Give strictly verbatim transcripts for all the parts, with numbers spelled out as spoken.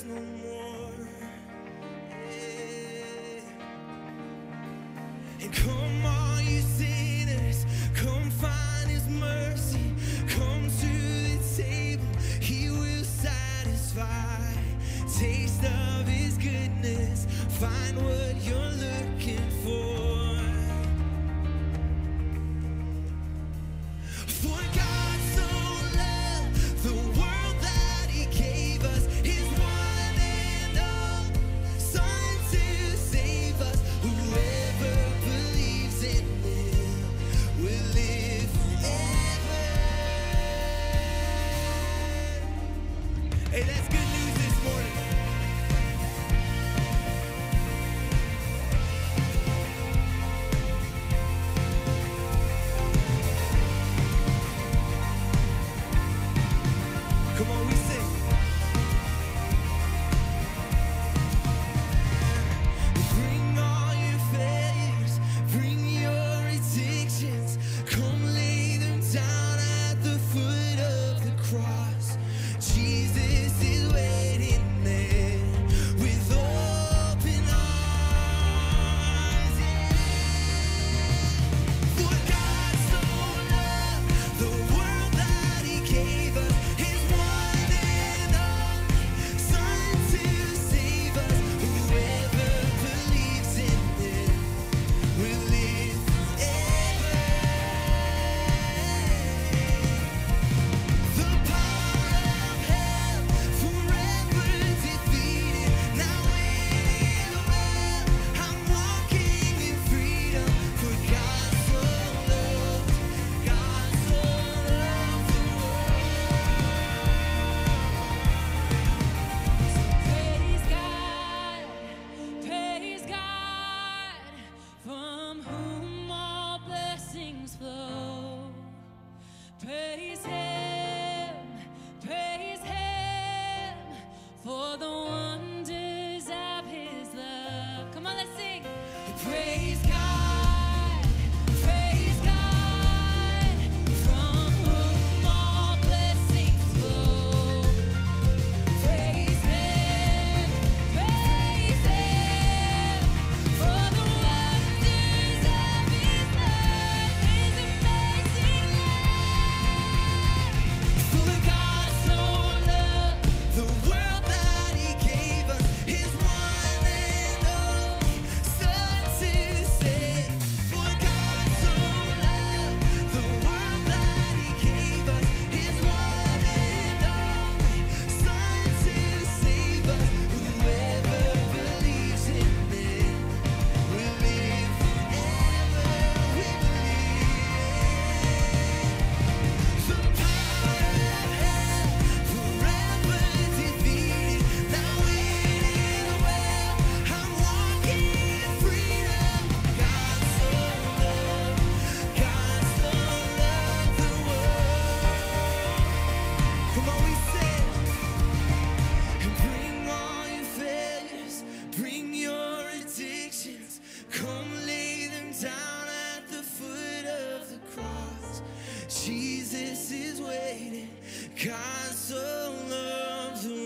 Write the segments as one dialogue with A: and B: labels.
A: no more. Yeah. And come all you sinners, come find his mercy, come to the table, he will satisfy. Taste of his goodness, find what you're looking for. For God so loved the world that he gave us his one and only Son to save us. Whoever believes in him will live forever. Hey, that's good news this morning. Come on, we sing. Bring all your failures, bring your addictions, come lay them down at the foot of the cross. Jesus is waiting there with open arms. Yeah. For God so loved the world that he gave us his one and only Son to save us. Whoever believes in him will live forever. The power of hell forever defeated. Now in the well, I'm walking in freedom. For God so loved, God so loved the
B: Praise God, praise God, from whom all blessings flow. Praise him, praise him, for the wonders of his love. Come on, let's sing. Praise God, praise God, from whom all blessings flow. Praise him, praise him, for the wonders of his love, his amazing love.
A: For God so loved the world that he gave us his one and only Son to save. For God so loved the world that he gave us his one and only Son to save us. Whoever believes in him will live forever. We believe. The power of hell forever defeated. Now in the well, I'm walking in freedom. God so loved, God so loved the world. Come on, we sing. And bring all your failures, bring your addictions, come lay them down at the foot of the cross. Jesus is waiting, God so loves the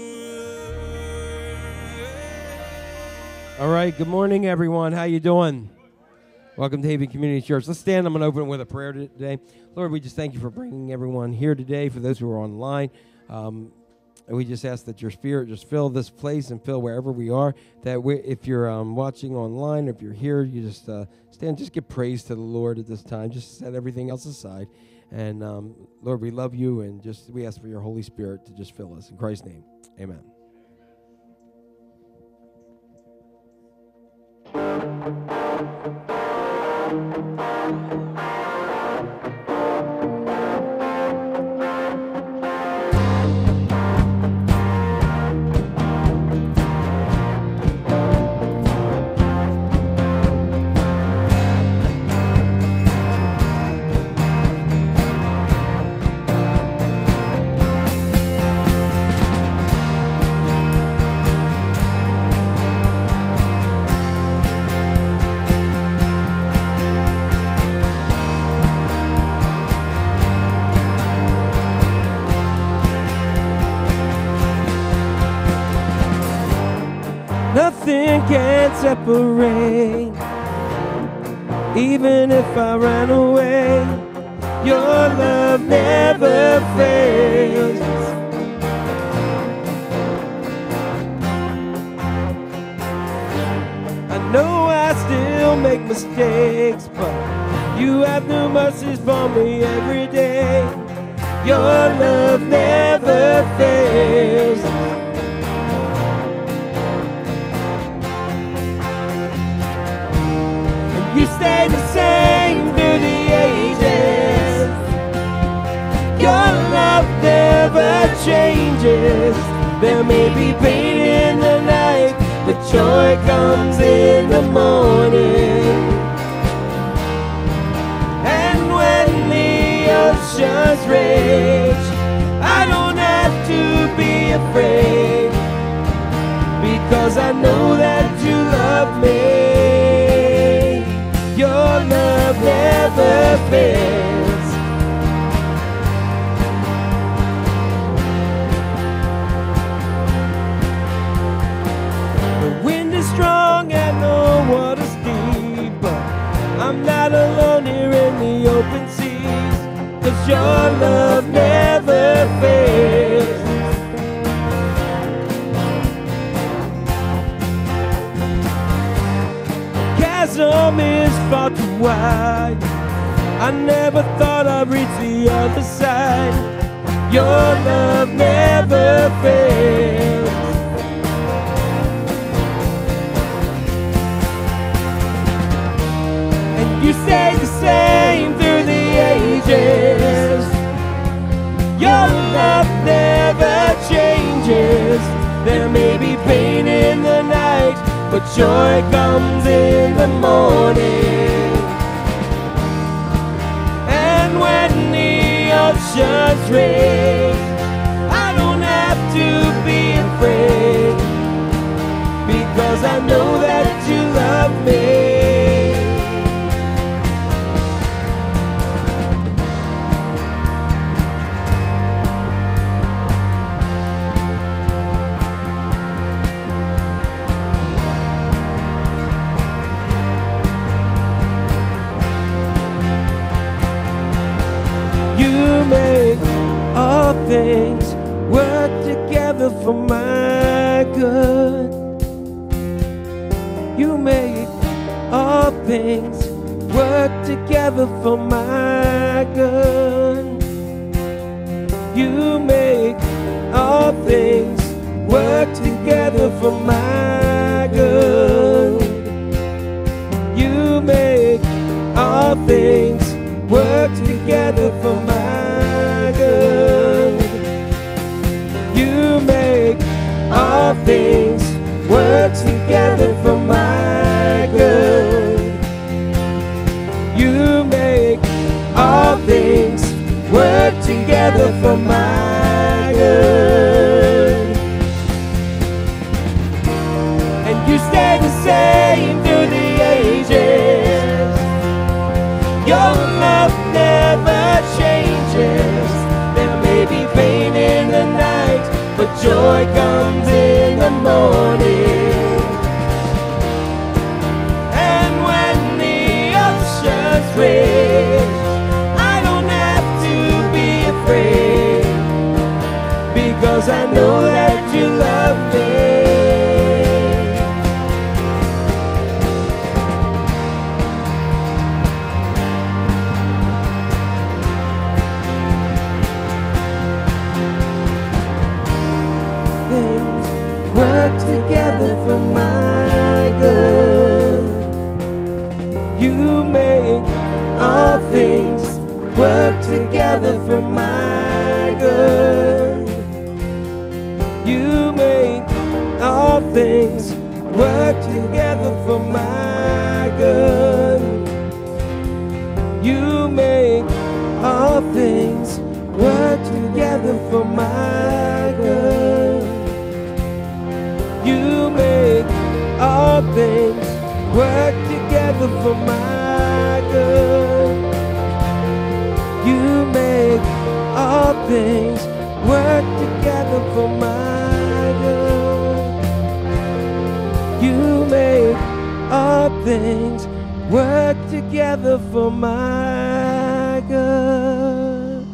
A: world.
C: All right, good morning, everyone. How you doing? Welcome to Haven Community Church. Let's stand. I'm going to open with a prayer today. Lord, we just thank you for bringing everyone here today, for those who are online. Um, and we just ask that your spirit just fill this place and fill wherever we are, that we, if you're um, watching online, if you're here, you just uh, stand, just give praise to the Lord at this time. Just set everything else aside. And, um, Lord, we love you, and just we ask for your Holy Spirit to just fill us. In Christ's name, amen.
A: Come
C: nothing can separate. Even if I ran away, your love never fails. I know I still make mistakes, but you have new mercies for me every day. Your love never fails. And you stay the same through the ages. Your love never changes. There may be pain in the night, but joy comes in the morning. And when the oceans rage, I don't have to be afraid, because I know that you love me. Your love never fails. The wind is strong and the water's deep, but I'm not alone here in the open seas, 'cause your love never fails. Chasm is far too wide, I never thought I'd reach the other side. Your love never fails. And you stay the same through the ages. Your love never changes. There may be pain in the night, but joy comes in the morning. And when the oceans rage, I don't have to be afraid, because I know that you love me. You make all things work together for my good. You make all things work together for my good. You make all things work together for my good. You make all things work together for my good. You make all things work together for my good. You make all things work together for my good. And you stay the same through the ages. Your love never changes. There may be pain in the night, but joy comes in the morning. And when the oceans rage, I don't have to be afraid, because I know that you love me. Work together for my good. You make all things work together for my good. You make all things work together for my good. You make all things work together for my good. You make all things work together for my good. You make all things work together for my good. You things work together for my good.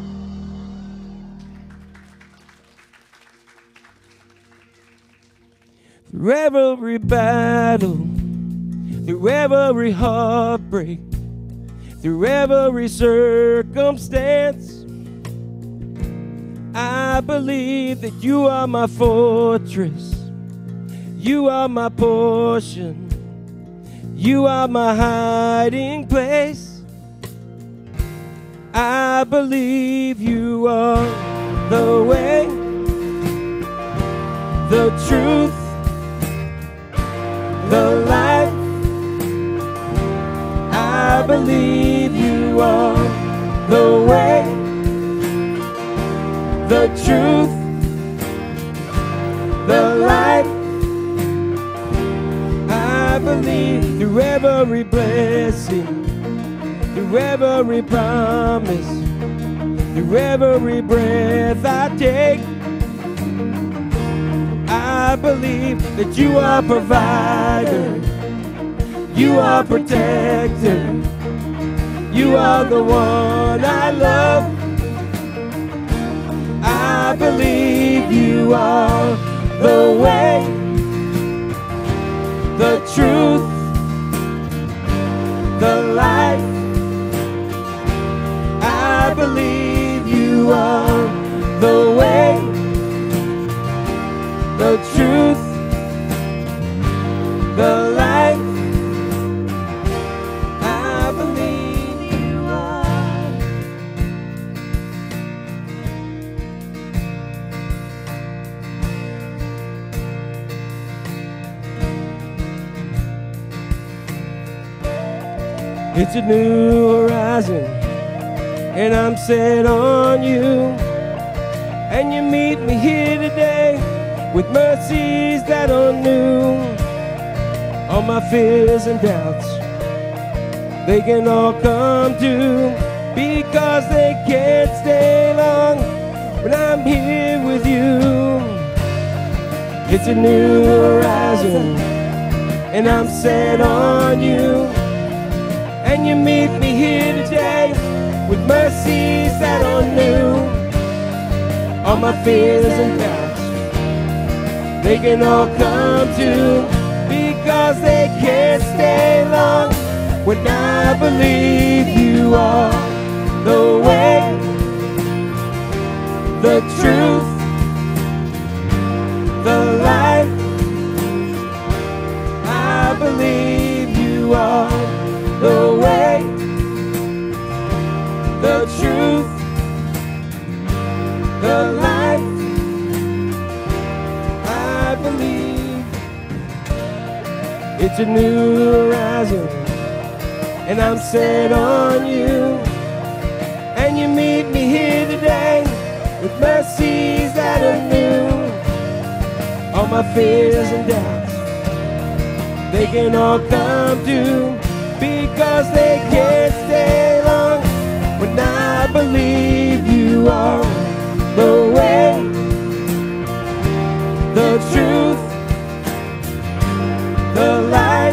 C: Through every battle, through every heartbreak, through every circumstance, I believe that you are my fortress. You are my portion. You are my hiding place. I believe you are the way, the truth, the life. I believe you are the way, the truth, the life. I believe through every blessing, through every promise, through every breath I take, I believe that you are provider, you are protector, you are the one I love. I believe you are the way, the truth, the life. I believe you are the way, the truth, the life. I believe you are. It's a new horizon, and I'm set on you. And you meet me here today with mercies that are new. All my fears and doubts, they can all come to, because they can't stay long when I'm here with you. It's a new horizon, and I'm set on you. And you meet me here today with mercies that are new. All my fears and doubts, they can all come to, because they can't stay long when I believe you are the way, the truth, the life. I believe you are the way, the truth, the life. I believe it's a new horizon, and I'm set on you. And you meet me here today with mercies that are new. All my fears and doubts, they can all come to, because they can't stay long when I believe you are the way, the truth, the life.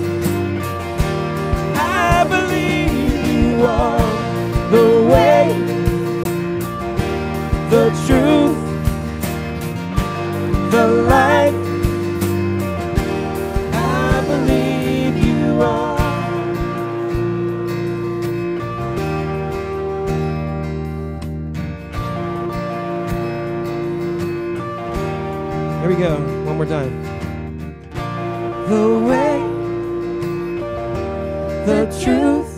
C: I believe you are the way, the truth, the life. I believe you are. Here we go, one more time. The way, the truth,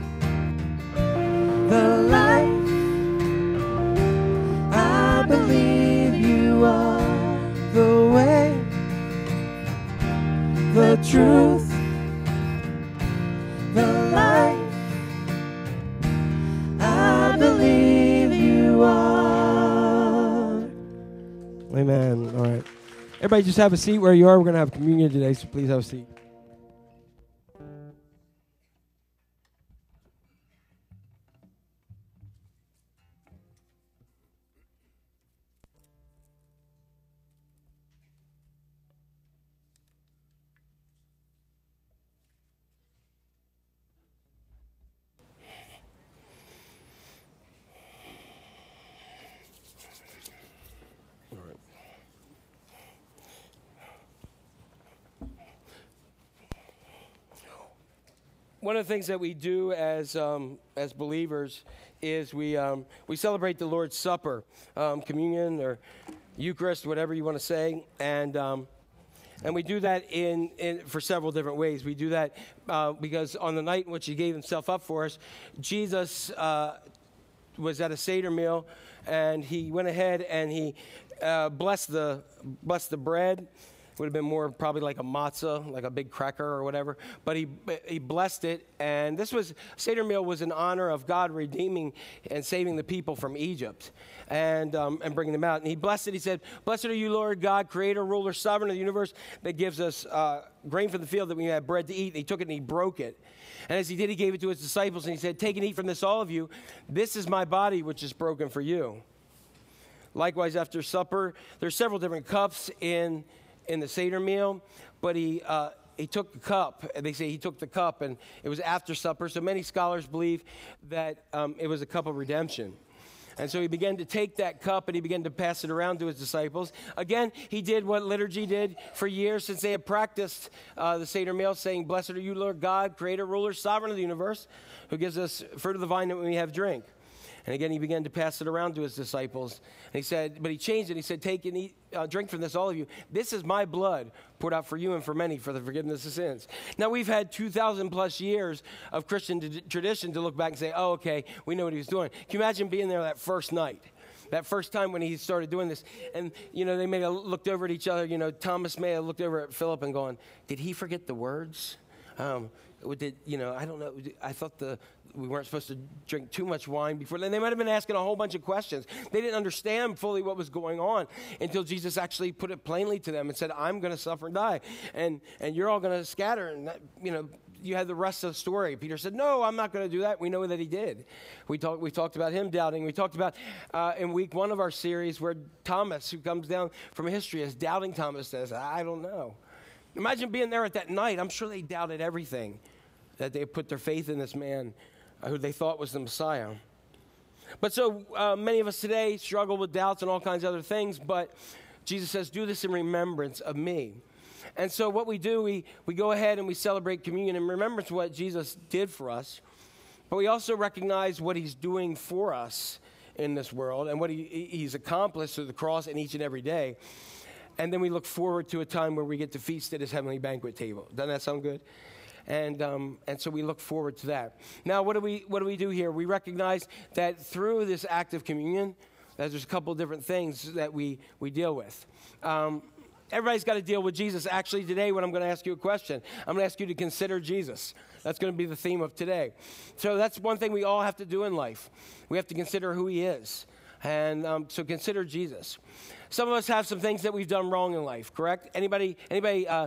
C: the life. I believe you are the way, the truth, the life. I believe you are. Amen. All right. Everybody just have a seat where you are. We're going to have communion today, so please have a seat. one of the things that we do as um, as believers is we um, we celebrate the Lord's Supper, um, communion or Eucharist, whatever you want to say, and um, and we do that in, in for several different ways. We do that uh, because on the night in which He gave Himself up for us, Jesus uh, was at a Seder meal, and He went ahead and He uh, blessed the blessed the bread. Would have been more probably like a matzah, like a big cracker or whatever. But he he blessed it, and this was Seder meal was in honor of God redeeming and saving the people from Egypt, and um, and bringing them out. And he blessed it. He said, "Blessed are you, Lord God, Creator, Ruler, Sovereign of the universe, that gives us uh, grain from the field that we may have bread to eat." And he took it and he broke it, and as he did, he gave it to his disciples, and he said, "Take and eat from this, all of you. This is my body, which is broken for you." Likewise, after supper, there's several different cups in. in the Seder meal, but he uh, he took the cup, and they say he took the cup, and it was after supper, so many scholars believe that um, it was a cup of redemption. And so he began to take that cup, and he began to pass it around to his disciples. Again, he did what liturgy did for years since they had practiced uh, the Seder meal, saying, "Blessed are you, Lord God, Creator, Ruler, Sovereign of the universe, who gives us fruit of the vine that we have drink." And again, he began to pass it around to his disciples. And he said, but he changed it. He said, "Take and eat, uh, drink from this, all of you. This is my blood poured out for you and for many for the forgiveness of sins." Now, we've had two thousand plus years of Christian t- tradition to look back and say, "Oh, okay, we know what he was doing." Can you imagine being there that first night? That first time when he started doing this? And, you know, they may have looked over at each other. You know, Thomas may have looked over at Philip and gone, "Did he forget the words? Um, did, you know, I don't know. I thought the... we weren't supposed to drink too much wine before." Then they might have been asking a whole bunch of questions. They didn't understand fully what was going on until Jesus actually put it plainly to them and said, "I'm going to suffer and die, and and you're all going to scatter." And that, you know, you had the rest of the story. Peter said, "No, I'm not going to do that." We know that he did. We talked. We talked about him doubting. We talked about uh, in week one of our series where Thomas, who comes down from history as doubting Thomas, says, "I don't know." Imagine being there at that night. I'm sure they doubted everything, that they put their faith in this man who they thought was the Messiah. But so uh, many of us today struggle with doubts and all kinds of other things, but Jesus says, "Do this in remembrance of me." And so what we do, we, we go ahead and we celebrate communion in remembrance of what Jesus did for us, but we also recognize what he's doing for us in this world and what he, he's accomplished through the cross and each and every day. And then we look forward to a time where we get to feast at his heavenly banquet table. Doesn't that sound good? And um, and so we look forward to that. Now, what do we what do we do here? We recognize that through this act of communion, that there's a couple of different things that we we deal with. Um, everybody's got to deal with Jesus. Actually, today, when I'm going to ask you a question, I'm going to ask you to consider Jesus. That's going to be the theme of today. So that's one thing we all have to do in life. We have to consider who he is. And um, so consider Jesus. Some of us have some things that we've done wrong in life, correct? Anybody, anybody uh,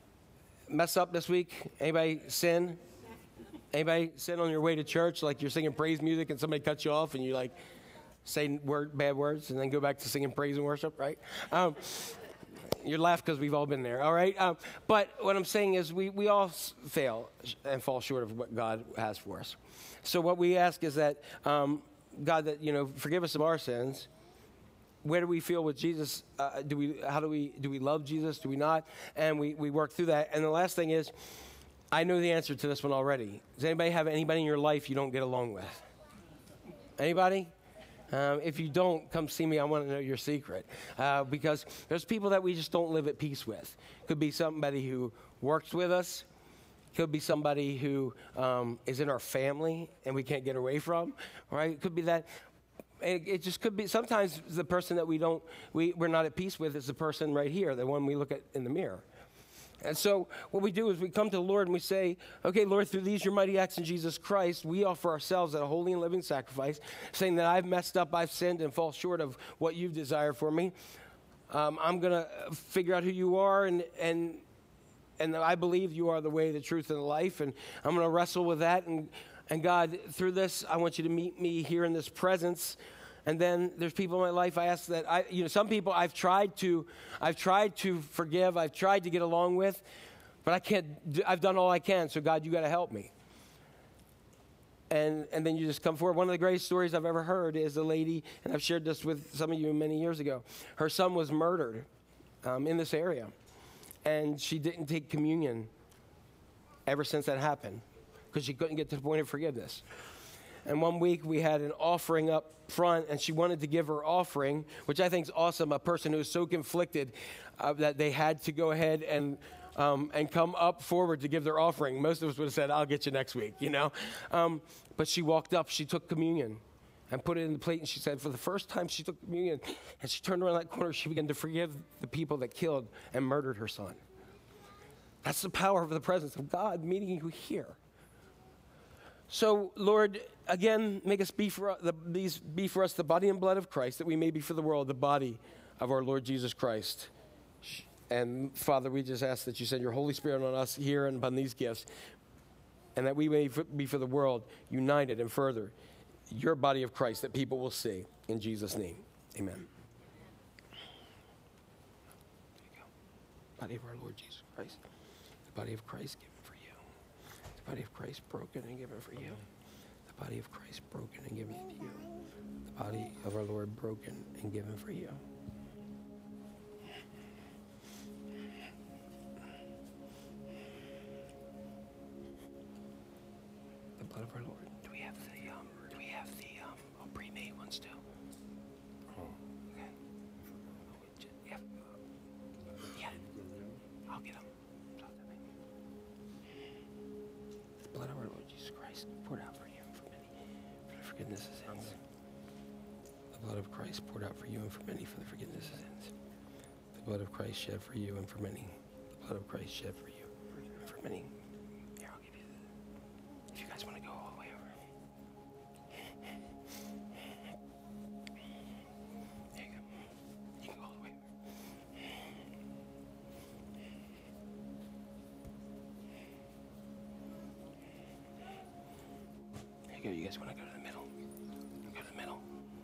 C: mess up this week? Anybody sin? Anybody sin on your way to church? Like you're singing praise music and somebody cuts you off and you like say word, bad words and then go back to singing praise and worship, right? Um, you laugh because we've all been there, all right? Um, but what I'm saying is we, we all s- fail and fall short of what God has for us. So what we ask is that, um, God, that, you know, forgive us of our sins. Where do we feel with Jesus? Uh, do we, how do we, do we love Jesus? Do we not? And we, we work through that. And the last thing is, I know the answer to this one already. Does anybody have anybody in your life you don't get along with? Anybody? Um, if you don't, come see me. I want to know your secret. Uh, because there's people that we just don't live at peace with. Could be somebody who works with us. Could be somebody who um, is in our family and we can't get away from, right? It could be that. It, it just could be, sometimes the person that we don't, we, we're not at peace with is the person right here, the one we look at in the mirror. And so what we do is we come to the Lord and we say, okay, Lord, through these your mighty acts in Jesus Christ, we offer ourselves as a holy and living sacrifice, saying that I've messed up, I've sinned, and fall short of what you've desired for me. Um, I'm going to figure out who you are, and and and I believe you are the way, the truth, and the life, and I'm going to wrestle with that. And, and God, through this, I want you to meet me here in this presence. And then there's people in my life I ask that, I, you know, some people I've tried to, I've tried to forgive, I've tried to get along with, but I can't, I've done all I can, so God, you got to help me. And and then you just come forward. One of the greatest stories I've ever heard is a lady, and I've shared this with some of you many years ago. Her son was murdered um, in this area, and she didn't take communion ever since that happened. because she couldn't get to the point of forgiveness. And one week we had an offering up front, and she wanted to give her offering, which I think is awesome. A person who is so conflicted uh, that they had to go ahead and um, and come up forward to give their offering. Most of us would have said, "I'll get you next week," you know. Um, but she walked up, she took communion, and put it in the plate, and she said, for the first time she took communion, and she turned around that corner, she began to forgive the people that killed and murdered her son. That's the power of the presence of God meeting you here. So, Lord, again, make us be for, the, these, be for us the body and blood of Christ, that we may be for the world the body of our Lord Jesus Christ. And, Father, we just ask that you send your Holy Spirit on us here and upon these gifts, and that we may f- be for the world united and further your body of Christ that people will see. In Jesus' name, amen. There you go. Body of our Lord Jesus Christ. The body of Christ given for you. The body of Christ broken and given for you. The body of Christ broken and given to you. The body of our Lord broken and given for you. The blood of our Lord. Do we have the um? Do we have the um? Oh, pre-made ones too. Oh, okay. Oh, we ju- yeah. Yeah. I'll get them. The blood of our Lord Jesus Christ poured out for you and for many for the forgiveness of sins. The blood of Christ poured out for you and for many for the forgiveness of sins. The blood of Christ shed for you and for many. The blood of Christ shed for you and for many. Here, I'll give you the, if you guys want to go all the way over. There you go. You can go all the way over. There you go. You guys want to go to the middle? Go to the middle.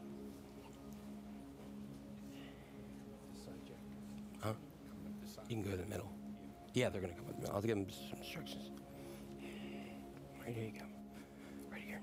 C: Huh? You can go to the middle. Yeah, they're going to come with the middle. I'll give them some instructions. Right here you go. Right here.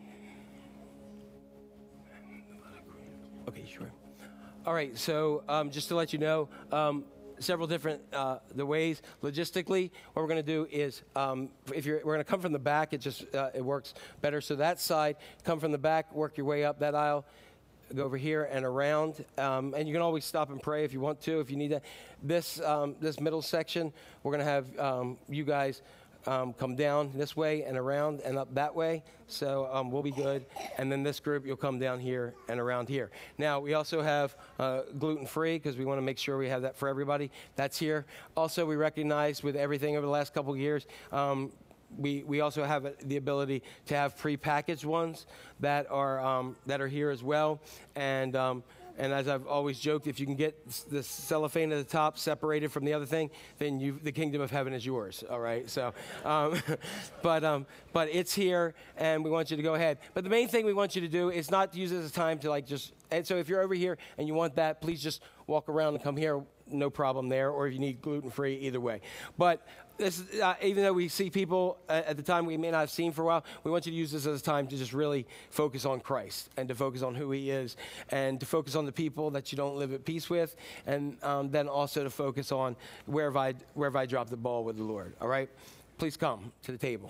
C: Okay, sure. All right, so um, just to let you know, um, several different uh, the ways logistically. What we're going to do is, um, if you're, we're going to come from the back. It just uh, it works better. So that side, come from the back, work your way up that aisle, go over here and around, um, and you can always stop and pray if you want to, if you need that. This um, this middle section, we're going to have um, you guys. Um, come down this way and around and up that way, so um, we'll be good. And then this group, you'll come down here and around here. Now, we also have uh, gluten-free, because we want to make sure we have that for everybody. That's here. Also, we recognize with everything over the last couple of years, um, we, we also have the ability to have pre-packaged ones that are, um, that are here as well. And um, And as I've always joked, if you can get the cellophane at the top separated from the other thing, then you, the kingdom of heaven is yours. All right. So, um, but um, but it's here, and we want you to go ahead. But the main thing we want you to do is not to use it as a time to like just. And so if you're over here and you want that, please just walk around and come here. No problem there. Or if you need gluten-free, either way. But this, uh, even though we see people uh, at the time we may not have seen for a while, we want you to use this as a time to just really focus on Christ and to focus on who he is and to focus on the people that you don't live at peace with, and um, then also to focus on where have I, where have I dropped the ball with the Lord. All right? Please come to the table.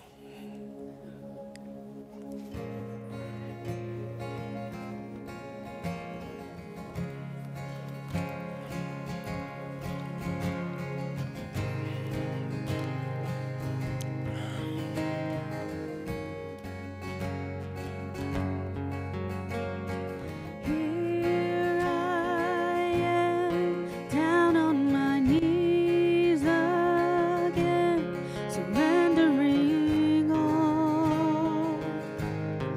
B: Here I am, down on my knees again, surrendering all.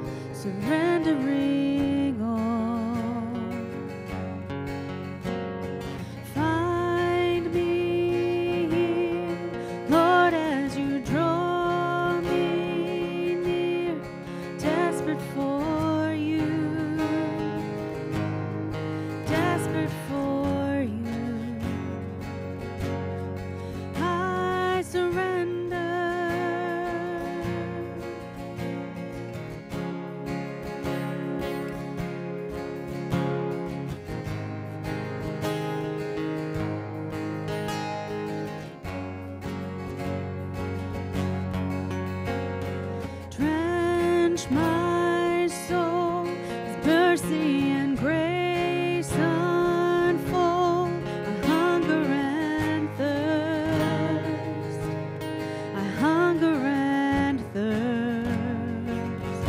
B: my soul. His mercy and grace unfold. I hunger and thirst. I hunger and thirst.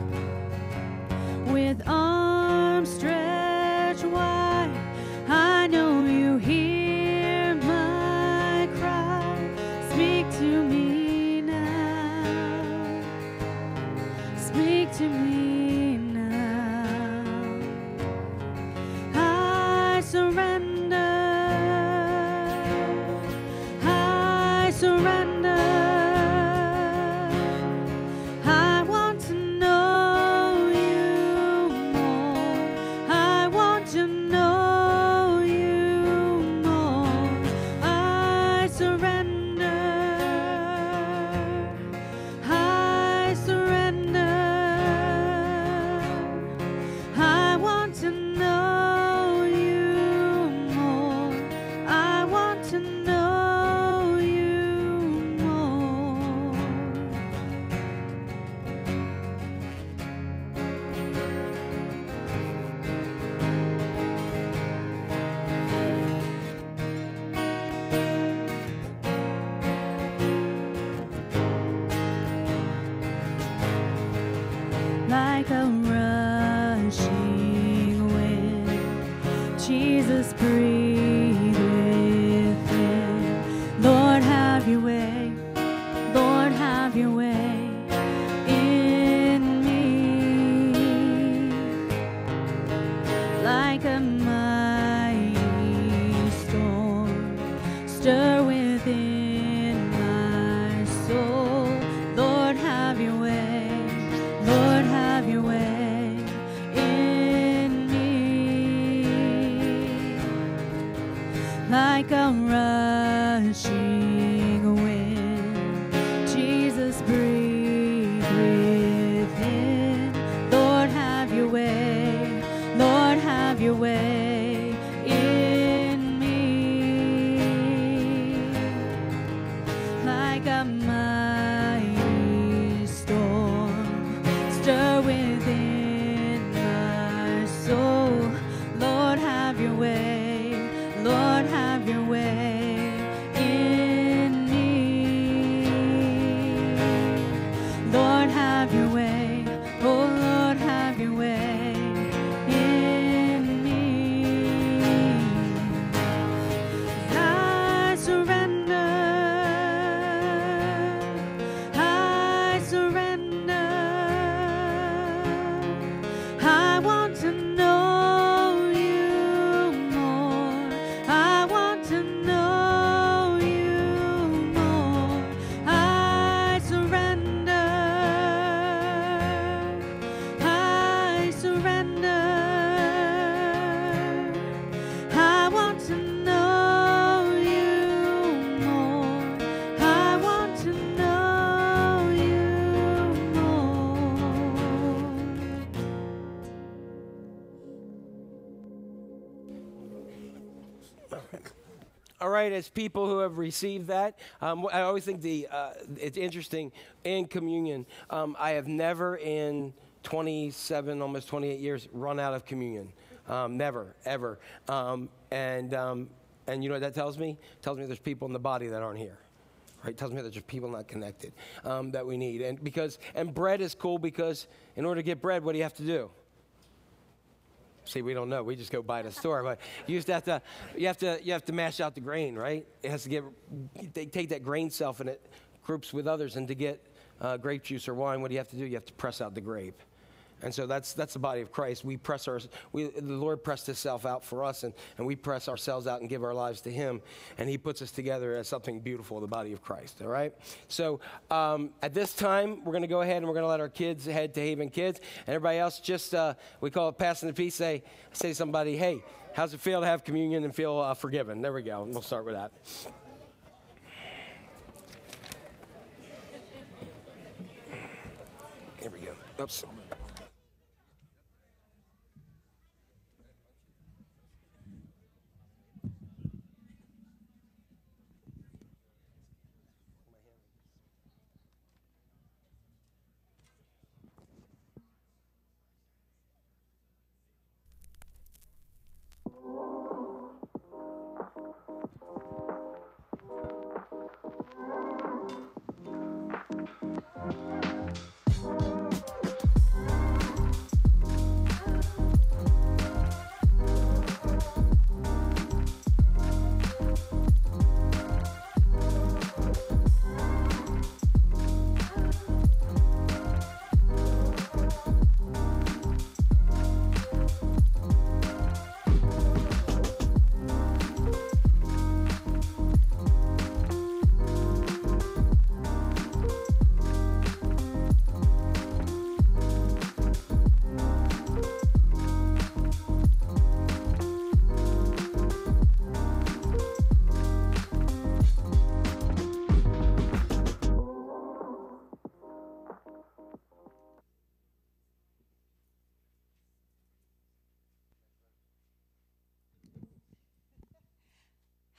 B: With arms stretched wide, I know you hear my cry. Speak to me now. Speak to me now. I surrender. I surrender. I want to know you more. I want to know you more. I surrender. I surrender. I want to know you more. I want to know you more. Like a rushing wind, Jesus, breathe within. Lord, have your way. Lord, have your way in me. Like a mighty storm, stir within my soul. Lord, have your way. Lord, have your way in me. Like a rushing wind, Jesus, breathe within. Lord, have your way. Lord, have your way in me. Like a mighty storm, stir within my soul. Lord, have your way. Lord, have your way in me. Lord, have your way. Oh, Lord, have your way in me. I surrender. I surrender. I want to know you more. I want to know you more. I surrender. I surrender. I want to know you more. I want to know you more.
C: All right, as people who have received that, um, I always think the uh, it's interesting in communion. Um, I have never in twenty-seven, almost twenty-eight years run out of communion. Um, never, ever. Um, and um, and you know what that tells me? It tells me there's people in the body that aren't here. Right? It tells me that there's people not connected um, that we need. And because and bread is cool because in order to get bread, what do you have to do? See, we don't know. We just go buy it at the store. But you just have to, you have to, you have to mash out the grain, right? It has to get. They take that grain self and it groups with others, and to get uh, grape juice or wine, what do you have to do? You have to press out the grape. And so that's that's the body of Christ. We press our, we, the Lord pressed Himself out for us, and, and we press ourselves out and give our lives to Him, and He puts us together as something beautiful, the body of Christ. All right. So um, at this time, we're going to go ahead and we're going to let our kids head to Haven Kids, and everybody else just uh, we call it passing the peace. Say say to somebody, hey, how's it feel to have communion and feel uh, forgiven? There we go. We'll start with that. Here we go. Oops.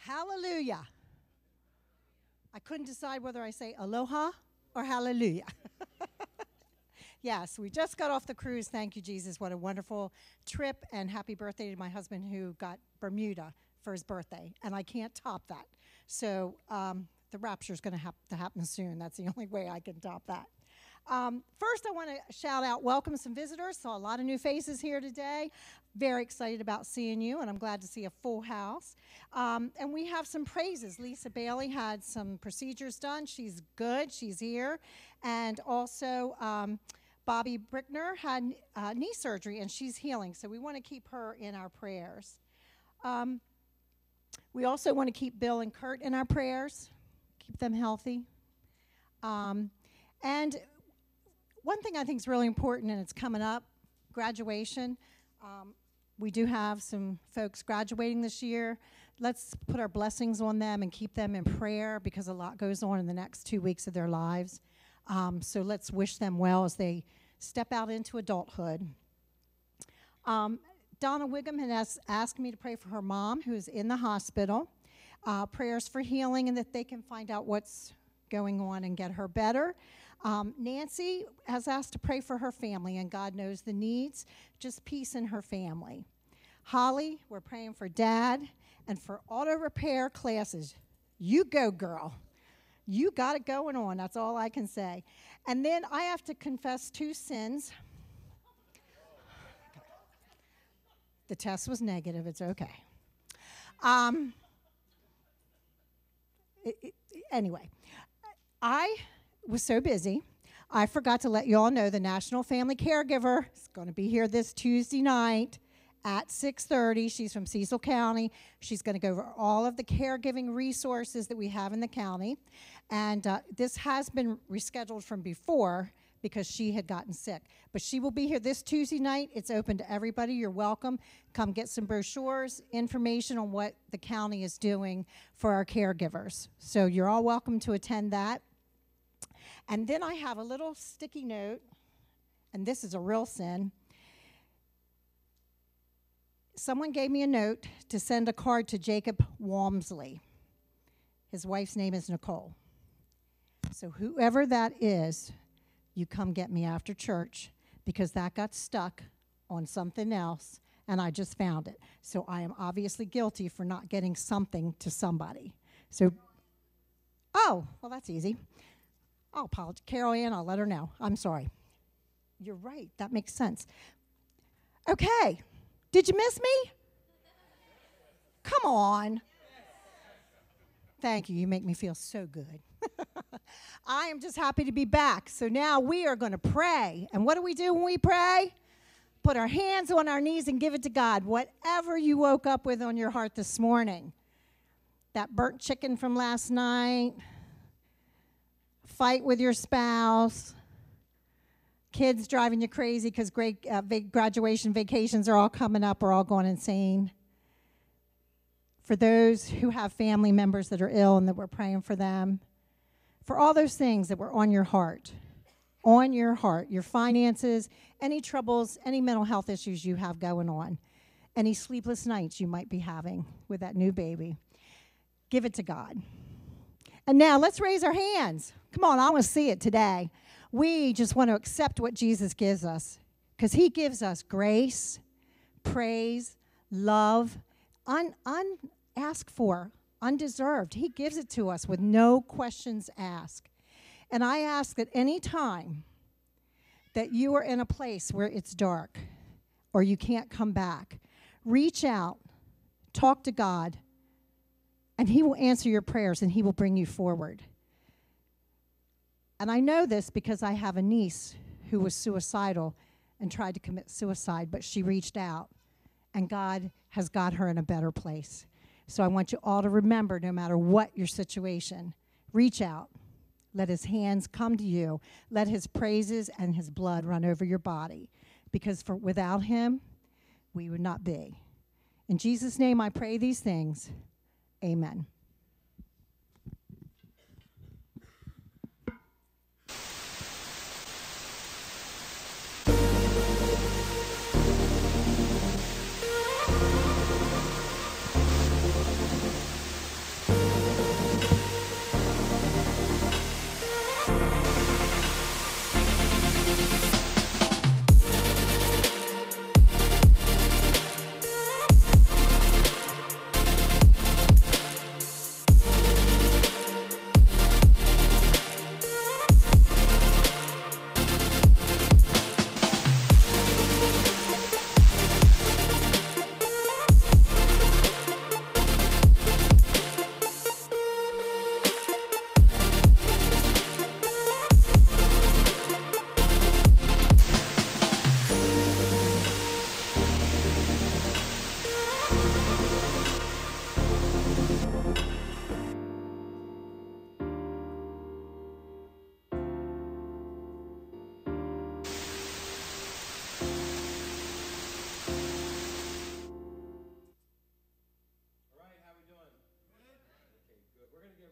D: Hallelujah. I couldn't decide whether I say aloha or hallelujah. Yes, we just got off the cruise. Thank you, Jesus. What a wonderful trip. And happy birthday to my husband who got Bermuda for his birthday. And I can't top that. So um, the rapture is going to have to happen soon. That's the only way I can top that. Um, first, I want to shout out, welcome some visitors. Saw a lot of new faces here today. Very excited about seeing you, and I'm glad to see a full house. Um, and we have some praises. Lisa Bailey had some procedures done. She's good. She's here. And also, um, Bobby Brickner had uh, knee surgery, and she's healing. So we want to keep her in our prayers. Um, we also want to keep Bill and Kurt in our prayers, keep them healthy. Um, and one thing I think is really important, and it's coming up, graduation. Um, we do have some folks graduating this year. Let's put our blessings on them and keep them in prayer because a lot goes on in the next two weeks of their lives. Um, so let's wish them well as they step out into adulthood. Um, Donna Wiggum has asked me to pray for her mom, who's in the hospital. Uh, prayers for healing and that they can find out what's going on and get her better. Um, Nancy has asked to pray for her family, and God knows the needs, just peace in her family. Holly, we're praying for Dad and for auto repair classes. You go, girl. You got it going on. That's all I can say. And then I have to confess two sins. The test was negative. It's okay. Um, it, it, anyway, I was so busy, I forgot to let you all know the National Family Caregiver is going to be here this Tuesday night at six thirty. She's from Cecil County. She's going to go over all of the caregiving resources that we have in the county. And uh, this has been rescheduled from before because she had gotten sick. But she will be here this Tuesday night. It's open to everybody. You're welcome. Come get some brochures, information on what the county is doing for our caregivers. So you're all welcome to attend that. And then I have a little sticky note, and this is a real sin. Someone gave me a note to send a card to Jacob Walmsley. His wife's name is Nicole. So whoever that is, you come get me after church because that got stuck on something else, and I just found it. So I am obviously guilty for not getting something to somebody. So, oh, well, that's easy. I'll apologize. Carol Ann, I'll let her know. I'm sorry. You're right. That makes sense. Okay. Did you miss me? Come on. Thank you. You make me feel so good. I am just happy to be back. So now we are going to pray. And what do we do when we pray? Put our hands on our knees and give it to God. Whatever you woke up with on your heart this morning. That burnt chicken from last night. Fight with your spouse, kids driving you crazy because great uh, va- graduation vacations are all coming up, we're all going insane. For those who have family members that are ill and that we're praying for them. For all those things that were on your heart, on your heart, your finances, any troubles, any mental health issues you have going on, any sleepless nights you might be having with that new baby. Give it to God. And now let's raise our hands. Come on, I want to see it today. We just want to accept what Jesus gives us because he gives us grace, praise, love, un, unasked for, undeserved. He gives it to us with no questions asked. And I ask that any time that you are in a place where it's dark or you can't come back, reach out, talk to God, and he will answer your prayers and he will bring you forward. And I know this because I have a niece who was suicidal and tried to commit suicide, but she reached out, and God has got her in a better place. So I want you all to remember, no matter what your situation, reach out. Let his hands come to you. Let his praises and his blood run over your body, because for without him, we would not be. In Jesus' name I pray these things. Amen.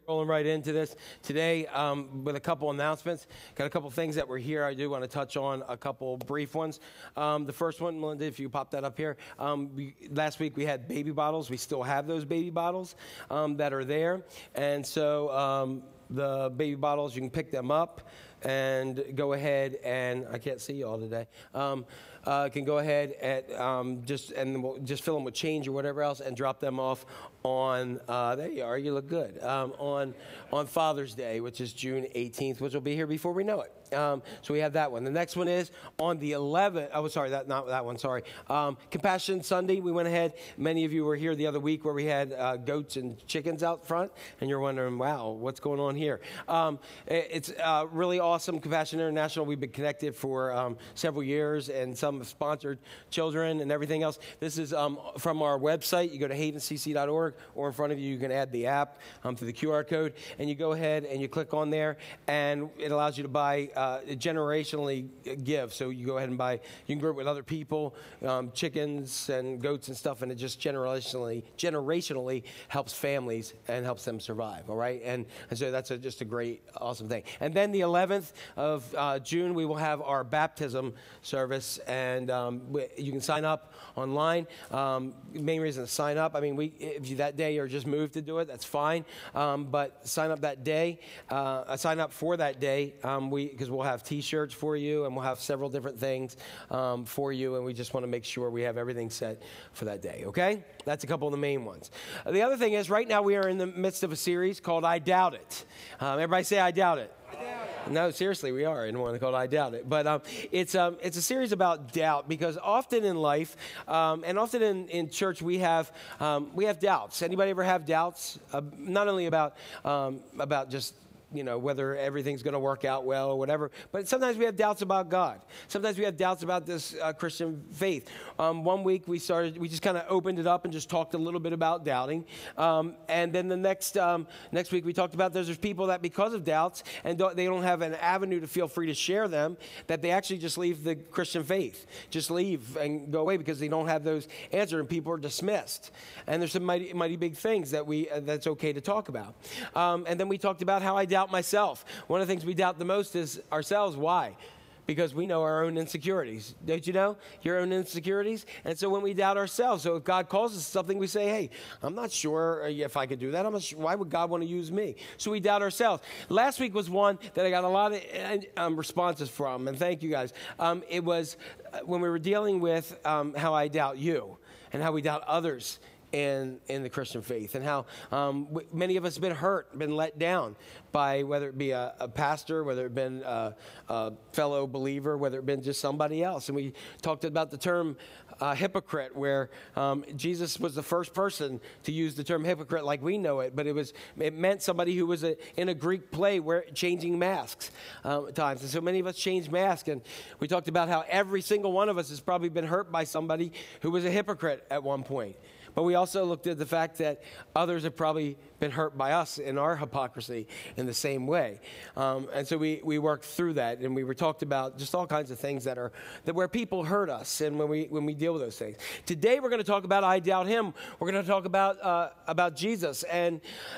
C: Rolling right into this today um, with a couple announcements. Got a couple things that were here. I do want to touch on a couple brief ones. Um, the first one, Melinda, if you pop that up here. Um, we, last week we had baby bottles. We still have those baby bottles um, that are there. And so um, the baby bottles, you can pick them up and go ahead and, I can't see you all today, um, uh, can go ahead and um, just and we'll just fill them with change or whatever else and drop them off on, uh, there you are, you look good, um, on on Father's Day, which is June eighteenth, which will be here before we know it. Um, so we have that one. The next one is on the eleventh. Oh, sorry, that not that one. Sorry. Um, Compassion Sunday. We went ahead. Many of you were here the other week where we had uh, goats and chickens out front, and you're wondering, wow, what's going on here? Um, it, it's uh, really awesome. Compassion International. We've been connected for um, several years, and some have sponsored children and everything else. This is um, from our website. You go to haven c c dot org, or in front of you, you can add the app um, to the Q R code, and you go ahead and you click on there, and it allows you to buy. Uh, Uh, generationally give. So you go ahead and buy, you can grow it with other people, um, chickens and goats and stuff, and it just generationally generationally helps families and helps them survive, all right? And, and so that's a, just a great, awesome thing. And then the eleventh of uh, June, we will have our baptism service, and um, we, you can sign up online. Um, main reason to sign up, I mean, we if you that day or just moved to do it, that's fine. Um, but sign up that day, uh, sign up for that day, um, we because we'll have T-shirts for you, and we'll have several different things um, for you, and we just want to make sure we have everything set for that day, okay? That's a couple of the main ones. Uh, the other thing is, right now we are in the midst of a series called I Doubt It. Um, everybody say, I doubt it. I doubt it. No, seriously, we are in one called I Doubt It. But um, it's, um, it's a series about doubt, because often in life, um, and often in, in church, we have, um, we have doubts. Anybody ever have doubts? Uh, not only about, um, about just you know, whether everything's going to work out well or whatever. But sometimes we have doubts about God. Sometimes we have doubts about this uh, Christian faith. Um, one week we started, we just kind of opened it up and just talked a little bit about doubting. Um, and then the next um, next week we talked about there's, there's people that because of doubts and don't, they don't have an avenue to feel free to share them, that they actually just leave the Christian faith. Just leave and go away because they don't have those answers, and people are dismissed. And there's some mighty, mighty big things that we uh, that's okay to talk about. Um, and then we talked about how I doubt myself. One of the things we doubt the most is ourselves. Why? Because we know our own insecurities. Don't you know? Your own insecurities. And so when we doubt ourselves, so if God calls us to something, we say, hey, I'm not sure if I could do that. I'm not sure. Why would God want to use me? So we doubt ourselves. Last week was one that I got a lot of um, responses from, and thank you guys. Um, it was when we were dealing with um, how I doubt you and how we doubt others in, in the Christian faith, and how um, w- many of us have been hurt, been let down by whether it be a, a pastor, whether it been a, a fellow believer, whether it been just somebody else. And we talked about the term uh, hypocrite, where um, Jesus was the first person to use the term hypocrite like we know it, but it was it meant somebody who was a, in a Greek play where changing masks um, at times. And so many of us change masks, and we talked about how every single one of us has probably been hurt by somebody who was a hypocrite at one point. But we also looked at the fact that others have probably been hurt by us in our hypocrisy in the same way. Um, and so we, we worked through that, and we were talked about just all kinds of things that are that where people hurt us, and when we when we deal with those things. Today we're going to talk about I doubt him. We're going to talk about uh, about Jesus. And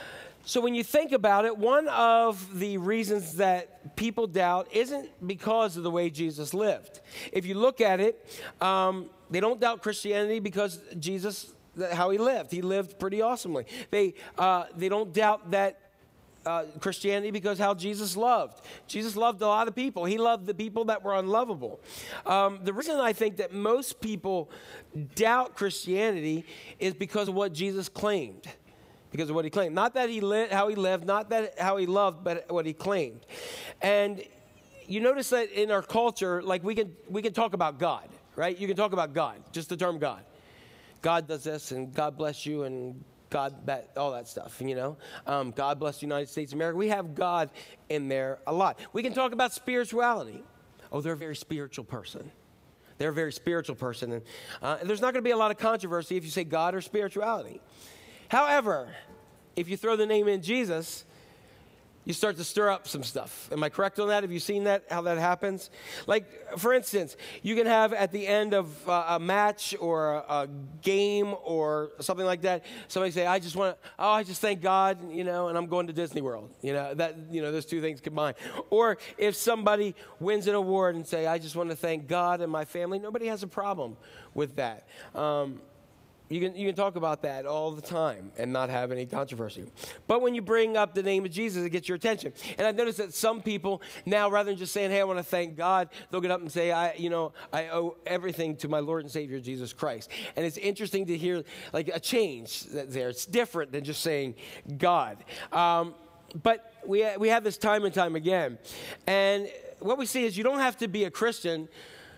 C: so when you think about it, one of the reasons that people doubt isn't because of the way Jesus lived. If you look at it, um, they don't doubt Christianity because Jesus how he lived. He lived pretty awesomely. They uh, they don't doubt that uh, Christianity because how Jesus loved. Jesus loved a lot of people. He loved the people that were unlovable. Um, the reason I think that most people doubt Christianity is because of what Jesus claimed. Because of what he claimed. Not that he lived, how he lived, not that how he loved, but what he claimed. And you notice that in our culture, like we can we can talk about God, right? You can talk about God, just the term God. God does this, and God bless you, and God, that, all that stuff, you know. Um, God bless the United States of America. We have God in there a lot. We can talk about spirituality. Oh, they're a very spiritual person. They're a very spiritual person. And uh, there's not going to be a lot of controversy if you say God or spirituality. However, if you throw the name in Jesus, you start to stir up some stuff. Am I correct on that? Have you seen that, how that happens? Like, for instance, you can have at the end of uh, a match or a, a game or something like that, somebody say, I just want to, oh, I just thank God, you know, and I'm going to Disney World. You know, that, you know, those two things combined. Or if somebody wins an award and say, I just want to thank God and my family, nobody has a problem with that. Um, You can, you can talk about that all the time and not have any controversy. But when you bring up the name of Jesus, it gets your attention. And I've noticed that some people now, rather than just saying, hey, I want to thank God, they'll get up and say, I, you know, I owe everything to my Lord and Savior, Jesus Christ. And it's interesting to hear, like, a change there. It's different than just saying God. Um, but we, we have this time and time again. And what we see is you don't have to be a Christian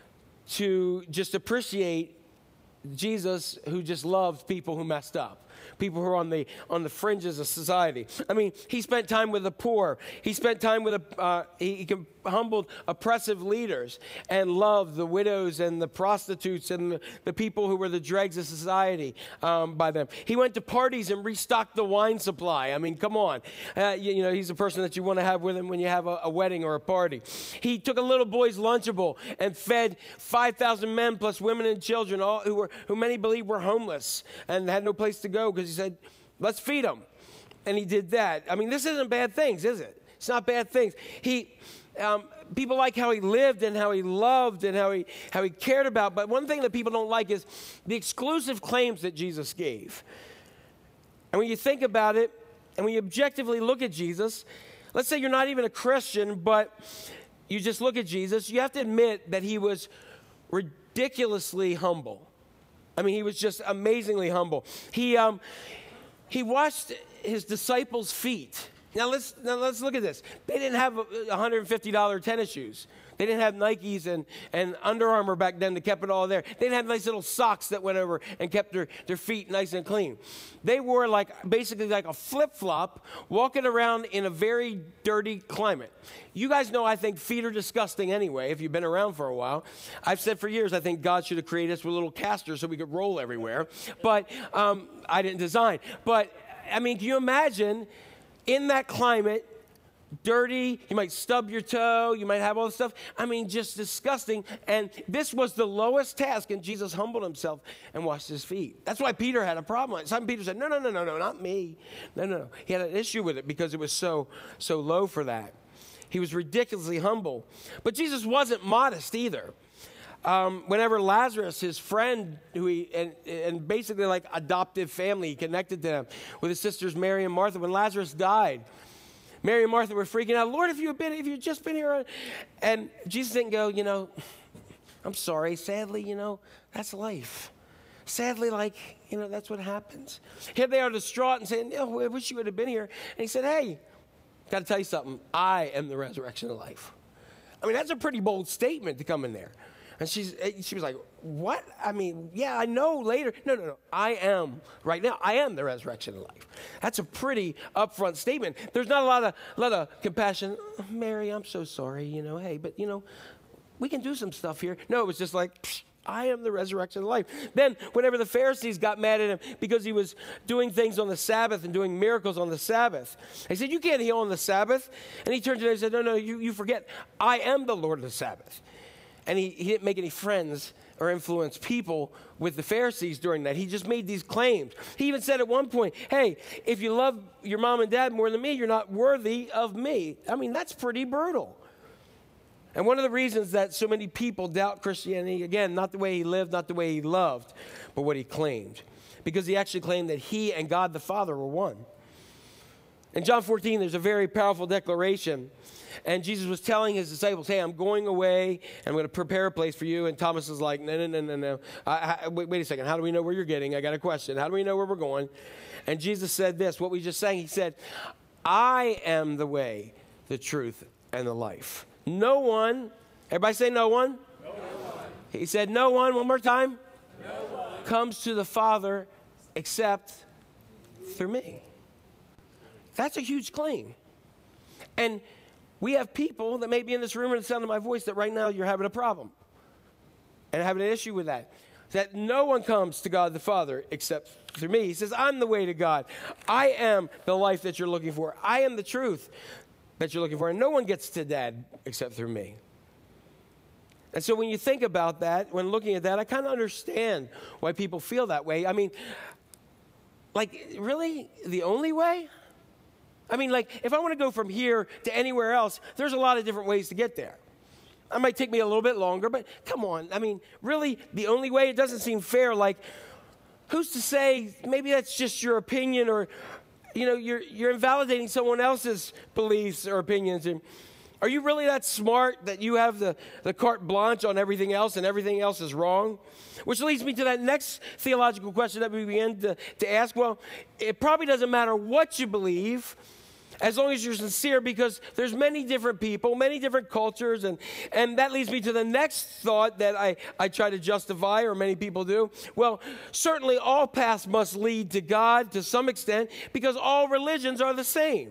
C: to just appreciate Jesus, who just loved people who messed up, people who are on the on the fringes of society. I mean, he spent time with the poor. He spent time with a, uh, he, he humbled oppressive leaders and loved the widows and the prostitutes and the, the people who were the dregs of society um, by them. He went to parties and restocked the wine supply. I mean, come on. Uh, you, you know, he's the person that you want to have with him when you have a, a wedding or a party. He took a little boy's Lunchable and fed five thousand men plus women and children, all who were who many believe were homeless and had no place to go, because he said, let's feed them. And he did that. I mean, this isn't bad things, is it? It's not bad things. He... Um, people like how he lived and how he loved and how he how he cared about. But one thing that people don't like is the exclusive claims that Jesus gave. And when you think about it, and when you objectively look at Jesus, let's say you're not even a Christian, but you just look at Jesus, you have to admit that he was ridiculously humble. I mean, he was just amazingly humble. He um, he washed his disciples' feet. Now let's now let's look at this. They didn't have one hundred fifty dollars tennis shoes. They didn't have Nikes and, and Under Armour back then that kept it all there. They didn't have nice little socks that went over and kept their, their feet nice and clean. They wore like basically like a flip-flop walking around in a very dirty climate. You guys know I think feet are disgusting anyway, if you've been around for a while. I've said for years I think God should have created us with little casters so we could roll everywhere. But um, I didn't design. But, I mean, can you imagine... in that climate, dirty, you might stub your toe, you might have all this stuff. I mean, just disgusting. And this was the lowest task, and Jesus humbled himself and washed his feet. That's why Peter had a problem. Simon Peter said, no, no, no, no, no, not me. No, no, no. He had an issue with it because it was so, so low for that. He was ridiculously humble. But Jesus wasn't modest either. Um, whenever Lazarus, his friend, who he and, and basically like adoptive family, he connected to them with his sisters Mary and Martha. When Lazarus died, Mary and Martha were freaking out. Lord, if you had been, if you had just been here, and Jesus didn't go, you know, I'm sorry. Sadly, you know, that's life. Sadly, like, you know, that's what happens. Here they are distraught and saying, oh, I wish you would have been here. And he said, hey, got to tell you something. I am the resurrection of life. I mean, that's a pretty bold statement to come in there. And she's, she was like, what? I mean, yeah, I know later. No, no, no. I am, right now, I am the resurrection of life. That's a pretty upfront statement. There's not a lot of, lot of compassion. Oh, Mary, I'm so sorry, you know, hey, but, you know, we can do some stuff here. No, it was just like, psh, I am the resurrection of life. Then, whenever the Pharisees got mad at him because he was doing things on the Sabbath and doing miracles on the Sabbath, they said, you can't heal on the Sabbath. And he turned to them and said, no, no, you, you forget. I am the Lord of the Sabbath. And he, he didn't make any friends or influence people with the Pharisees during that. He just made these claims. He even said at one point, hey, if you love your mom and dad more than me, you're not worthy of me. I mean, that's pretty brutal. And one of the reasons that so many people doubt Christianity, again, not the way he lived, not the way he loved, but what he claimed. Because he actually claimed that he and God the Father were one. In John fourteen, there's a very powerful declaration. And Jesus was telling his disciples, hey, I'm going away, and I'm going to prepare a place for you. And Thomas is like, no, no, no, no, no. I, I, wait, wait a second. How do we know where you're getting? I got a question. How do we know where we're going? And Jesus said this, what we just sang. He said, I am the way, the truth, and the life. No one, everybody say no one. No one. He said, no one, one more time. No one comes to the Father except through me. That's a huge claim. And we have people that may be in this room and the sound of my voice that right now you're having a problem and having an issue with that. That no one comes to God the Father except through me. He says, I'm the way to God. I am the life that you're looking for. I am the truth. that you're looking for. And no one gets to Dad except through me. And so when you think about that, when looking at that, I kind of understand why people feel that way. I mean, like, really? The only way? I mean, like, if I want to go from here to anywhere else, there's a lot of different ways to get there. It might take me a little bit longer, but come on. I mean, really, the only way? It doesn't seem fair. Like, who's to say maybe that's just your opinion, or, you know, you're, you're invalidating someone else's beliefs or opinions. And are you really that smart that you have the, the carte blanche on everything else and everything else is wrong? Which leads me to that next theological question that we begin to, to ask. Well, it probably doesn't matter what you believe, as long as you're sincere, because there's many different people, many different cultures, and, and that leads me to the next thought that I, I try to justify, or many people do. Well, certainly all paths must lead to God to some extent, because all religions are the same.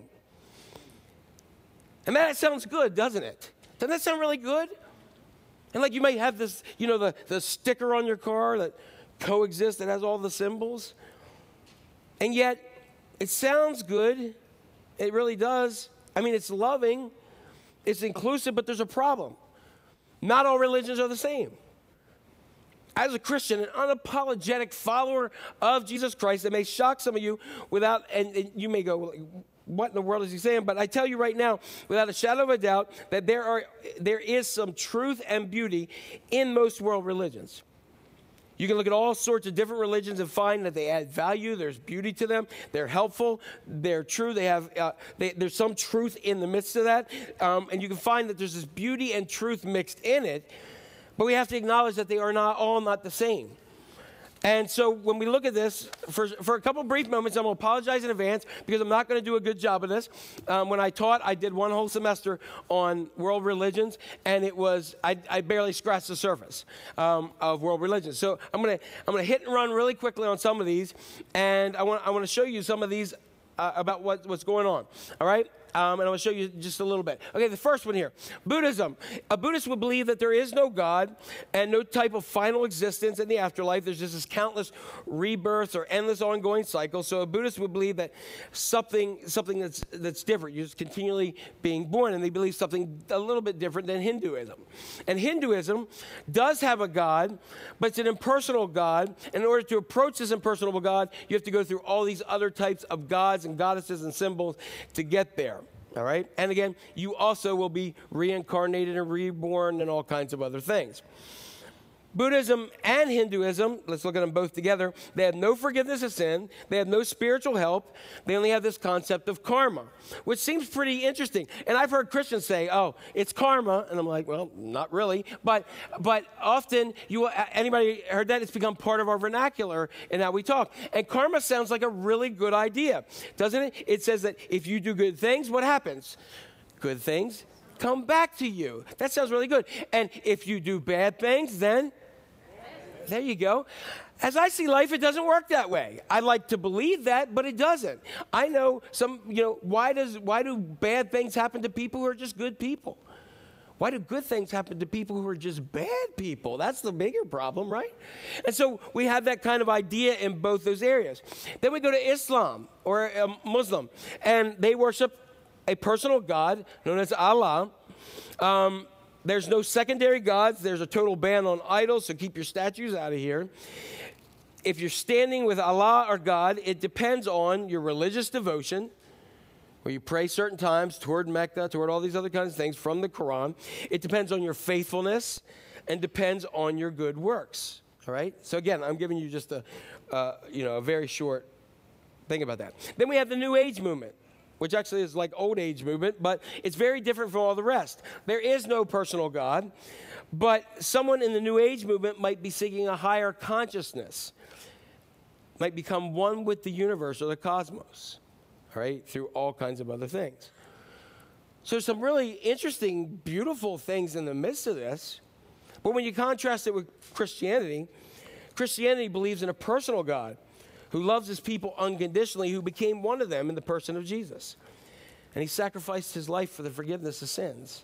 C: And that sounds good, doesn't it? Doesn't that sound really good? And like you might have this, you know, the, the sticker on your car that coexists, that has all the symbols. And yet, it sounds good. It really does. I mean, it's loving, it's inclusive, but there's a problem. Not all religions are the same. As a Christian, an unapologetic follower of Jesus Christ, that may shock some of you without, and, and you may go, what in the world is he saying? But I tell you right now, without a shadow of a doubt, that there are there is some truth and beauty in most world religions. You can look at all sorts of different religions and find that they add value. There's beauty to them. They're helpful. They're true. They have uh, they, there's some truth in the midst of that, um, and you can find that there's this beauty and truth mixed in it. But we have to acknowledge that they are not all not the same. And so when we look at this, for, for a couple brief moments, I'm going to apologize in advance because I'm not going to do a good job of this. Um, when I taught, I did one whole semester on world religions, and it was, I, I barely scratched the surface um, of world religions. So I'm going to I'm going to hit and run really quickly on some of these, and I want I want to show you some of these uh, about what, what's going on, all right? Um, and I'm going to show you just a little bit. Okay, the first one here, Buddhism. A Buddhist would believe that there is no God and no type of final existence in the afterlife. There's just this countless rebirths or endless ongoing cycles. So a Buddhist would believe that something something that's that's different. You're just continually being born, and they believe something a little bit different than Hinduism. And Hinduism does have a God, but it's an impersonal God. And in order to approach this impersonal God, you have to go through all these other types of gods and goddesses and symbols to get there. All right? And again, you also will be reincarnated and reborn and all kinds of other things. Buddhism and Hinduism, let's look at them both together, they have no forgiveness of sin, they have no spiritual help, they only have this concept of karma, which seems pretty interesting. And I've heard Christians say, oh, it's karma, and I'm like, well, not really, but but often, you anybody heard that? It's become part of our vernacular in how we talk. And karma sounds like a really good idea, doesn't it? It says that if you do good things, what happens? Good things come back to you. That sounds really good. And if you do bad things, then there you go. As I see life, it doesn't work that way. I like to believe that, but it doesn't. I know some, you know, why does why do bad things happen to people who are just good people? Why do good things happen to people who are just bad people? That's the bigger problem, right? And so we have that kind of idea in both those areas. Then we go to Islam or a Muslim, and they worship a personal God known as Allah. Um, There's no secondary gods. There's a total ban on idols, so keep your statues out of here. If you're standing with Allah or God, it depends on your religious devotion, where you pray certain times toward Mecca, toward all these other kinds of things from the Quran. It depends on your faithfulness and depends on your good works. All right? So again, I'm giving you just a, uh, you know, a very short thing about that. Then we have the New Age movement, which actually is like old age movement, but it's very different from all the rest. There is no personal God, but someone in the New Age movement might be seeking a higher consciousness, might become one with the universe or the cosmos, all right, through all kinds of other things. So some really interesting, beautiful things in the midst of this, but when you contrast it with Christianity, Christianity believes in a personal God who loves his people unconditionally, who became one of them in the person of Jesus. And he sacrificed his life for the forgiveness of sins.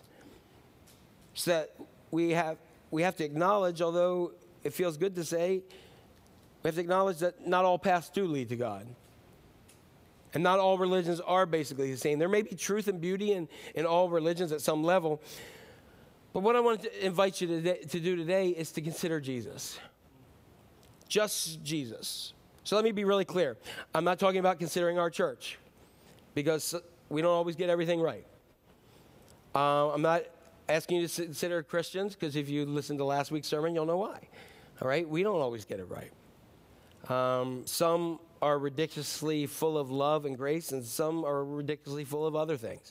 C: So that we have, we have to acknowledge, although it feels good to say, we have to acknowledge that not all paths do lead to God. And not all religions are basically the same. There may be truth and beauty in, in all religions at some level. But what I want to invite you to, to do today is to consider Jesus. Just Jesus. So let me be really clear. I'm not talking about considering our church, because we don't always get everything right. Uh, I'm not asking you to consider Christians, because if you listened to last week's sermon, you'll know why. All right? We don't always get it right. Um, some are ridiculously full of love and grace, and some are ridiculously full of other things.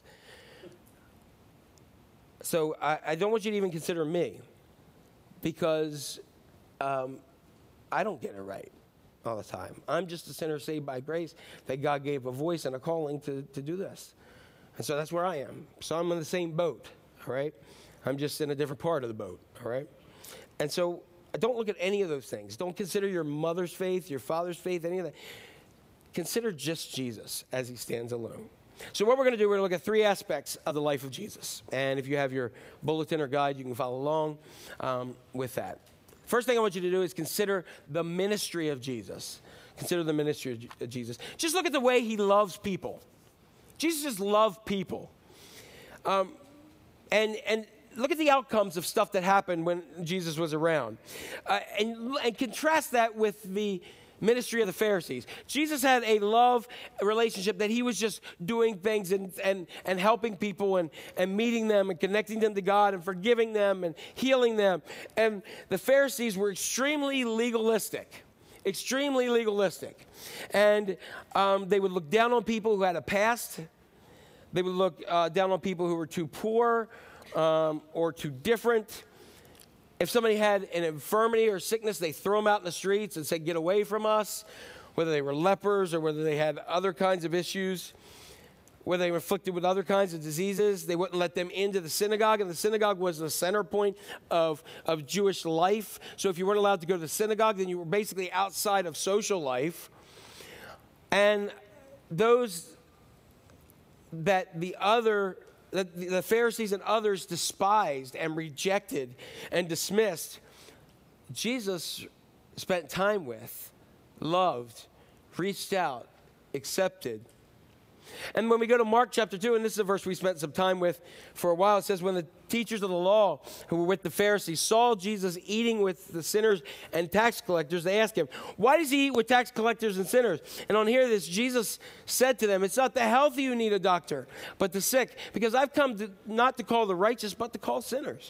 C: So I, I don't want you to even consider me, because um, I don't get it right all the time. I'm just a sinner saved by grace that God gave a voice and a calling to, to do this. And so that's where I am. So I'm in the same boat, all right? I'm just in a different part of the boat, all right? And so don't look at any of those things. Don't consider your mother's faith, your father's faith, any of that. Consider just Jesus as he stands alone. So what we're going to do, we're going to look at three aspects of the life of Jesus. And if you have your bulletin or guide, you can follow along um, with that. First thing I want you to do is consider the ministry of Jesus. Consider the ministry of Jesus. Just look at the way he loves people. Jesus just loved people. Um, and, and look at the outcomes of stuff that happened when Jesus was around. Uh, and, and contrast that with the ministry of the Pharisees. Jesus had a love relationship that he was just doing things and, and, and helping people and, and meeting them and connecting them to God and forgiving them and healing them. And the Pharisees were extremely legalistic. Extremely legalistic. And um, they would look down on people who had a past. They would look uh, down on people who were too poor um, or too different. If somebody had an infirmity or sickness, they throw them out in the streets and say, get away from us, whether they were lepers or whether they had other kinds of issues, whether they were afflicted with other kinds of diseases. They wouldn't let them into the synagogue, and the synagogue was the center point of, of Jewish life. So if you weren't allowed to go to the synagogue, then you were basically outside of social life. And those that the other that the Pharisees and others despised and rejected and dismissed, Jesus spent time with, loved, reached out, accepted. And when we go to Mark chapter two, and this is a verse we spent some time with for a while, it says, when the teachers of the law who were with the Pharisees saw Jesus eating with the sinners and tax collectors, they asked him, why does he eat with tax collectors and sinners? And on hearing this, Jesus said to them, it's not the healthy who need a doctor, but the sick, because I've come to, not to call the righteous, but to call sinners.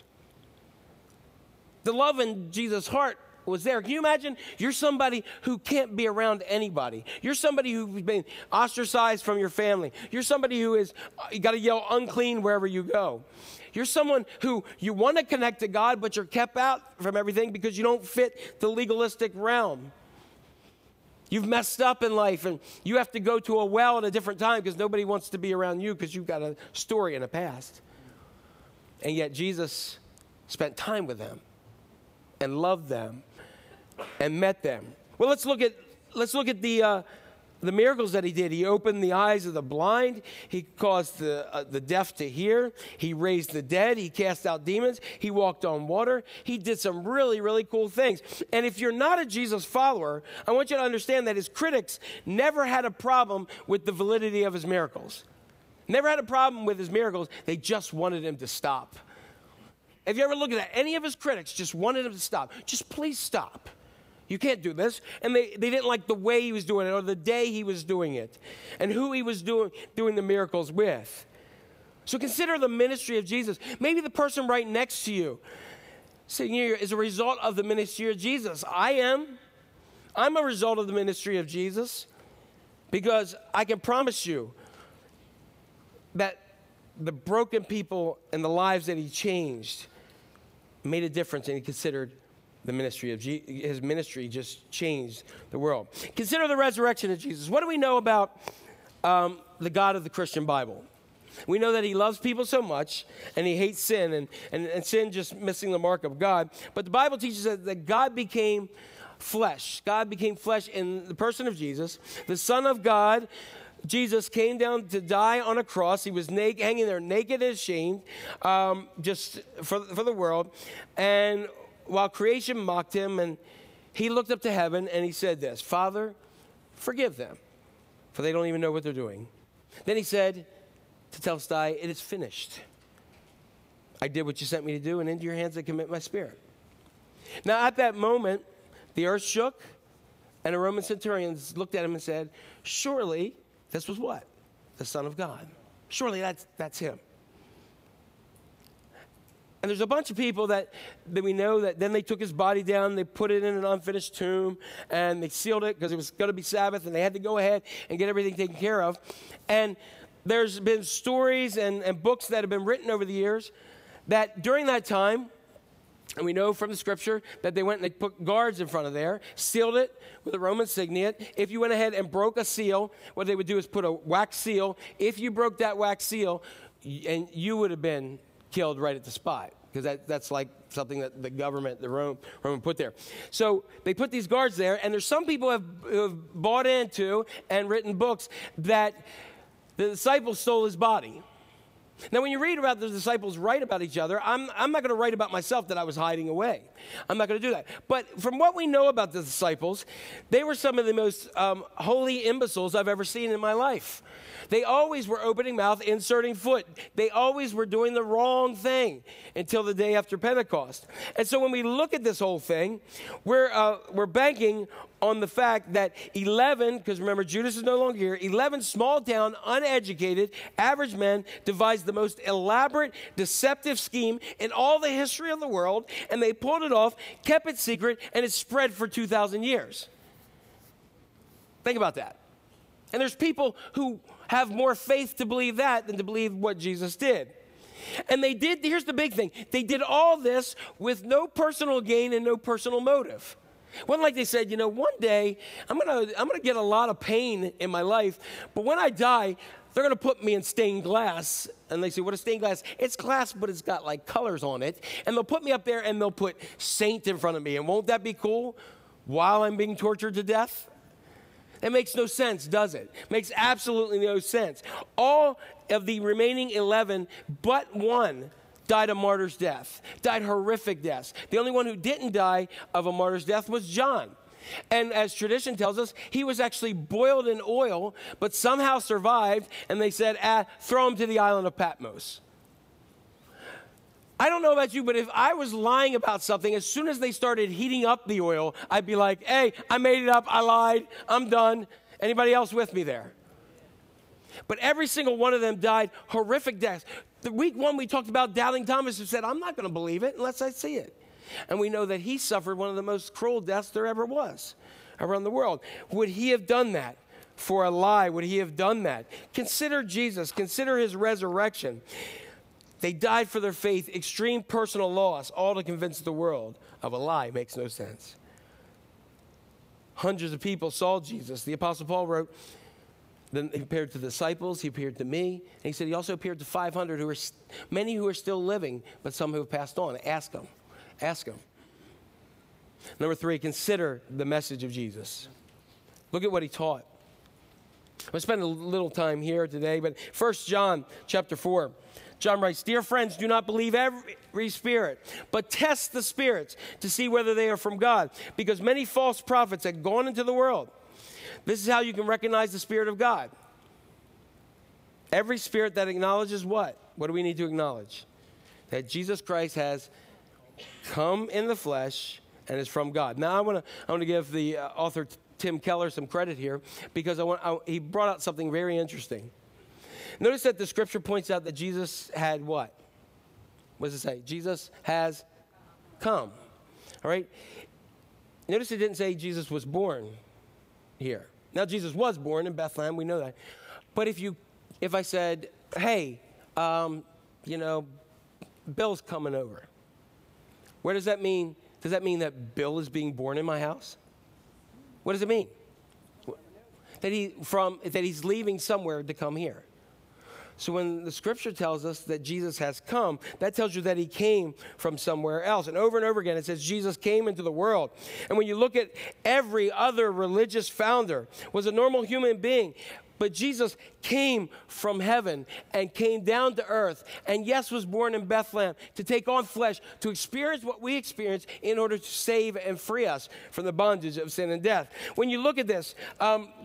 C: The love in Jesus' heart was there. Can you imagine? You're somebody who can't be around anybody. You're somebody who's been ostracized from your family. You're somebody who is, you got to yell unclean wherever you go. You're someone who you want to connect to God, but you're kept out from everything because you don't fit the legalistic realm. You've messed up in life, and you have to go to a well at a different time because nobody wants to be around you because you've got a story in the past. And yet Jesus spent time with them and loved them and met them. Well, let's look at let's look at the uh, the miracles that he did. He opened the eyes of the blind. He caused the uh, the deaf to hear. He raised the dead. He cast out demons. He walked on water. He did some really, really cool things. And if you're not a Jesus follower, I want you to understand that his critics never had a problem with the validity of his miracles. Never had a problem with his miracles. They just wanted him to stop. Have you ever looked at any of his critics just wanted him to stop? Just please stop. You can't do this. And they, they didn't like the way he was doing it or the day he was doing it and who he was doing, doing the miracles with. So consider the ministry of Jesus. Maybe the person right next to you sitting here is a result of the ministry of Jesus. I am. I'm a result of the ministry of Jesus because I can promise you that the broken people and the lives that he changed made a difference, and he considered the ministry of Je- his ministry just changed the world. Consider the resurrection of Jesus. What do we know about um, the God of the Christian Bible? We know that he loves people so much, and he hates sin, and, and, and sin just missing the mark of God. But the Bible teaches that, that God became flesh. God became flesh in the person of Jesus. The Son of God, Jesus, came down to die on a cross. He was naked, hanging there naked and ashamed, um, just for, for the world. And while creation mocked him, and he looked up to heaven and he said this, Father, forgive them, for they don't even know what they're doing. Then he said to Telestai, it is finished. I did what you sent me to do, and into your hands I commit my spirit. Now at that moment, the earth shook, and the Roman centurions looked at him and said, surely this was what? The Son of God. Surely that's, that's him. And there's a bunch of people that, that we know that then they took his body down, they put it in an unfinished tomb, and they sealed it because it was going to be Sabbath, and they had to go ahead and get everything taken care of. And there's been stories and, and books that have been written over the years that during that time, and we know from the scripture that they went and they put guards in front of there, sealed it with a Roman signet. If you went ahead and broke a seal, what they would do is put a wax seal. If you broke that wax seal, y- and you would have been killed right at the spot, because that, that's like something that the government, the Rome, Roman put there. So they put these guards there, and there's some people who have, who have bought into and written books that the disciples stole his body. Now, when you read about the disciples write about each other, I'm, I'm not going to write about myself that I was hiding away. I'm not going to do that. But from what we know about the disciples, they were some of the most um, holy imbeciles I've ever seen in my life. They always were opening mouth, inserting foot. They always were doing the wrong thing until the day after Pentecost. And so when we look at this whole thing, we're, uh, we're banking on the fact that eleven, because remember, Judas is no longer here, eleven small-town, uneducated, average men devised the most elaborate, deceptive scheme in all the history of the world, and they pulled it off, kept it secret, and it spread for two thousand years. Think about that. And there's people who have more faith to believe that than to believe what Jesus did. And they did, here's the big thing, they did all this with no personal gain and no personal motive. It wasn't like they said, you know, one day I'm gonna I'm gonna get a lot of pain in my life, but when I die, they're gonna put me in stained glass. And they say, what is stained glass? It's glass, but it's got like colors on it. And they'll put me up there and they'll put saint in front of me. And won't that be cool while I'm being tortured to death? It makes no sense, does it? Makes absolutely no sense. All of the remaining eleven, but one, died a martyr's death, died horrific deaths. The only one who didn't die of a martyr's death was John. And as tradition tells us, he was actually boiled in oil, but somehow survived, and they said, ah, throw him to the island of Patmos. I don't know about you, but if I was lying about something, as soon as they started heating up the oil, I'd be like, hey, I made it up, I lied, I'm done. Anybody else with me there? But every single one of them died horrific deaths. The week one, we talked about doubting Thomas, who said, I'm not going to believe it unless I see it. And we know that he suffered one of the most cruel deaths there ever was around the world. Would he have done that for a lie? Would he have done that? Consider Jesus. Consider his resurrection. They died for their faith, extreme personal loss, all to convince the world of a lie. Makes no sense. Hundreds of people saw Jesus. The Apostle Paul wrote, then he appeared to the disciples, he appeared to me, and he said he also appeared to five hundred, who are many who are still living, but some who have passed on. Ask them. Ask them. Number three, consider the message of Jesus. Look at what he taught. I'll spend a little time here today, but First John chapter four. John writes, dear friends, do not believe every spirit, but test the spirits to see whether they are from God, because many false prophets have gone into the world. This is how you can recognize the Spirit of God. Every spirit that acknowledges what? What do we need to acknowledge? That Jesus Christ has come in the flesh and is from God. Now I want to I want to give the uh, author Tim Keller some credit here, because I want I, he brought out something very interesting. Notice that the scripture points out that Jesus had what? What does it say? Jesus has come. All right? Notice it didn't say Jesus was born here. Now, Jesus was born in Bethlehem. We know that. But if you, if I said, hey, um, you know, Bill's coming over. Where does that mean? Does that mean that Bill is being born in my house? What does it mean? That he from that he's leaving somewhere to come here. So when the scripture tells us that Jesus has come, that tells you that he came from somewhere else. And over and over again, it says Jesus came into the world. And when you look at every other religious founder was a normal human being. But Jesus came from heaven and came down to earth. And yes, was born in Bethlehem to take on flesh, to experience what we experience in order to save and free us from the bondage of sin and death. When you look at this, um,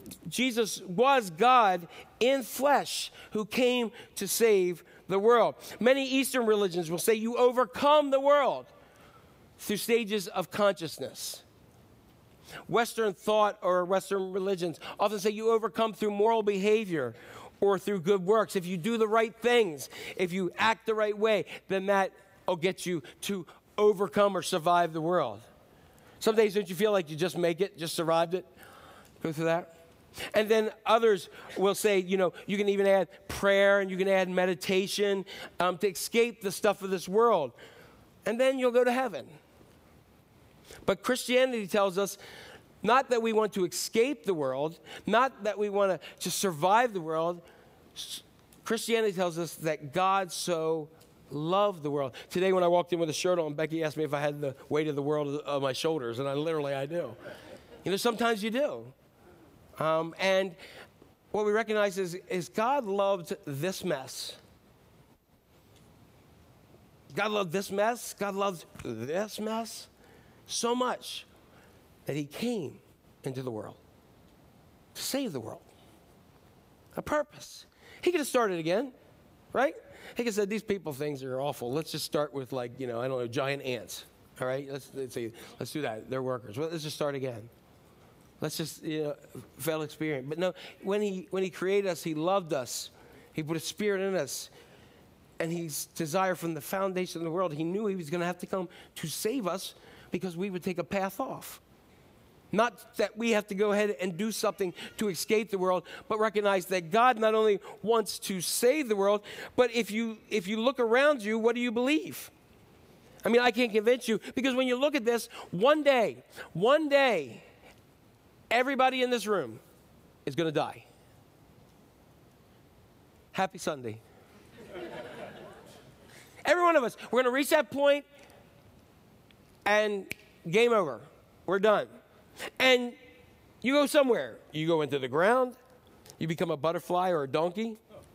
C: Jesus was God in flesh who came to save the world. Many Eastern religions will say you overcome the world through stages of consciousness. Western thought or Western religions often say you overcome through moral behavior or through good works. If you do the right things, if you act the right way, then that will get you to overcome or survive the world. Some days don't you feel like you just make it, just survived it? Go through that. And then others will say, you know, you can even add prayer and you can add meditation um, to escape the stuff of this world. And then you'll go to heaven. But Christianity tells us not that we want to escape the world, not that we want to just survive the world. Christianity tells us that God so loved the world. Today when I walked in with a shirt on, Becky asked me if I had the weight of the world on my shoulders, and I literally, I do. You know, sometimes you do. Um, and what we recognize is, is God loved this mess. God loved this mess. God loved this mess so much that he came into the world to save the world. A purpose. He could have started again, right? He could have said, these people things are awful. Let's just start with, like, you know, I don't know, giant ants. All right? Let's, let's, say, let's do that. They're workers. Well, let's just start again. Let's just, you know, fail experience. But no, when he, when he created us, he loved us. He put a spirit in us. And he's desire from the foundation of the world. He knew he was going to have to come to save us because we would take a path off. Not that we have to go ahead and do something to escape the world, but recognize that God not only wants to save the world, but if you, if you look around you, what do you believe? I mean, I can't convince you, because when you look at this, one day, one day, everybody in this room is going to die. Happy Sunday. Every one of us, we're going to reach that point and game over. We're done. And you go somewhere. You go into the ground. You become a butterfly or a donkey.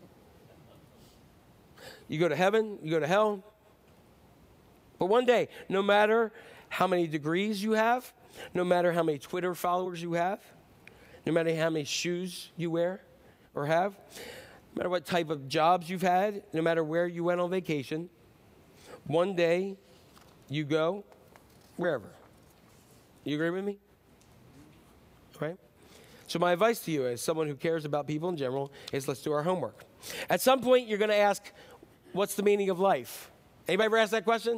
C: You go to heaven. You go to hell. But one day, no matter how many degrees you have, no matter how many Twitter followers you have, no matter how many shoes you wear or have, no matter what type of jobs you've had, no matter where you went on vacation, one day you go wherever. You agree with me? Right? So my advice to you as someone who cares about people in general is let's do our homework. At some point, you're going to ask, what's the meaning of life? Anybody ever ask that question?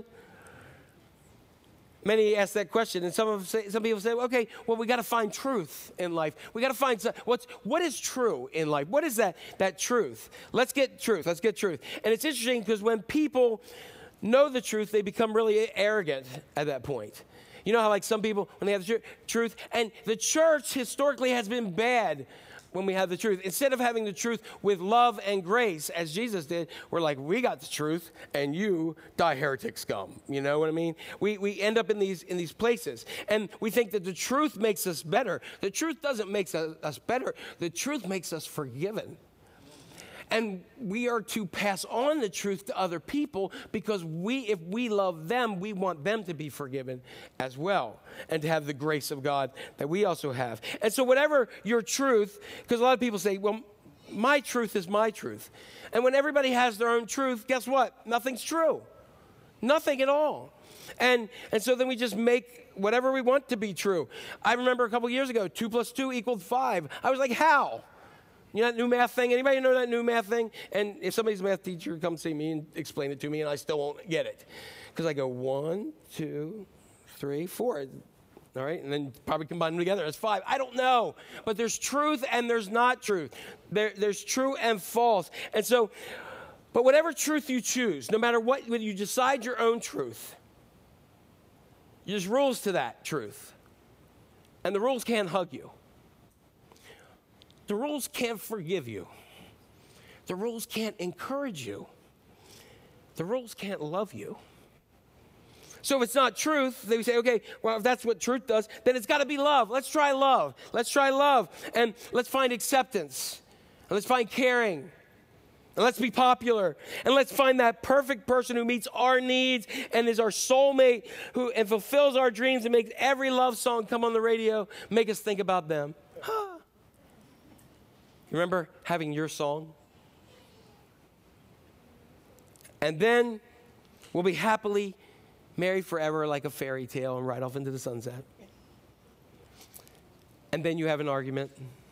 C: Many ask that question, and some of say, some people say, okay, well, we got to find truth in life. We got to find some, what's what is true in life. What is that that truth? Let's get truth. Let's get truth. And it's interesting because when people know the truth, they become really arrogant at that point. You know how, like, some people, when they have the tr- truth, and the church historically has been bad when we have the truth. Instead of having the truth with love and grace, as Jesus did, we're like, we got the truth, and you die heretic scum. You know what I mean? We we end up in these in these places, and we think that the truth makes us better. The truth doesn't make us, us better. The truth makes us forgiven. And we are to pass on the truth to other people because we, if we love them, we want them to be forgiven as well and to have the grace of God that we also have. And so whatever your truth, because a lot of people say, well, my truth is my truth. And when everybody has their own truth, guess what? Nothing's true. Nothing at all. And and so then we just make whatever we want to be true. I remember a couple years ago, two plus two equaled five. I was like, how? You know that new math thing? Anybody know that new math thing? And if somebody's a math teacher, come see me and explain it to me, and I still won't get it. Because I go one, two, three, four. All right? And then probably combine them together. That's five. I don't know. But there's truth and there's not truth. There, there's true and false. And so, but whatever truth you choose, no matter what, when you decide your own truth, there's rules to that truth. And the rules can't hug you. The rules can't forgive you. The rules can't encourage you. The rules can't love you. So if it's not truth, they say, okay, well, if that's what truth does, then it's got to be love. Let's try love. Let's try love. And let's find acceptance. And let's find caring. And let's be popular. And let's find that perfect person who meets our needs and is our soulmate who and fulfills our dreams and makes every love song come on the radio, make us think about them. Remember having your song? And then we'll be happily married forever like a fairy tale and ride off into the sunset. And then you have an argument.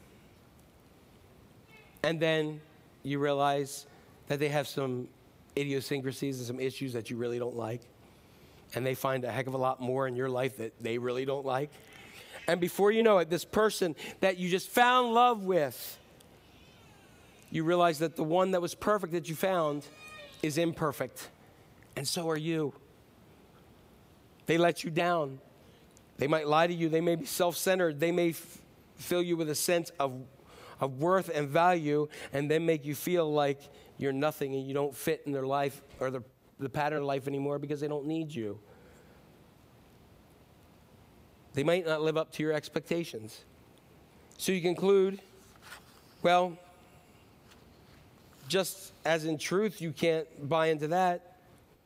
C: And then you realize that they have some idiosyncrasies and some issues that you really don't like. And they find a heck of a lot more in your life that they really don't like. And before you know it, this person that you just found love with, you realize that the one that was perfect that you found is imperfect. And so are you. They let you down. They might lie to you. They may be self-centered. They may f- fill you with a sense of, of worth and value and then make you feel like you're nothing and you don't fit in their life or the, the pattern of life anymore because they don't need you. They might not live up to your expectations. So you conclude, well, just as in truth you can't buy into that,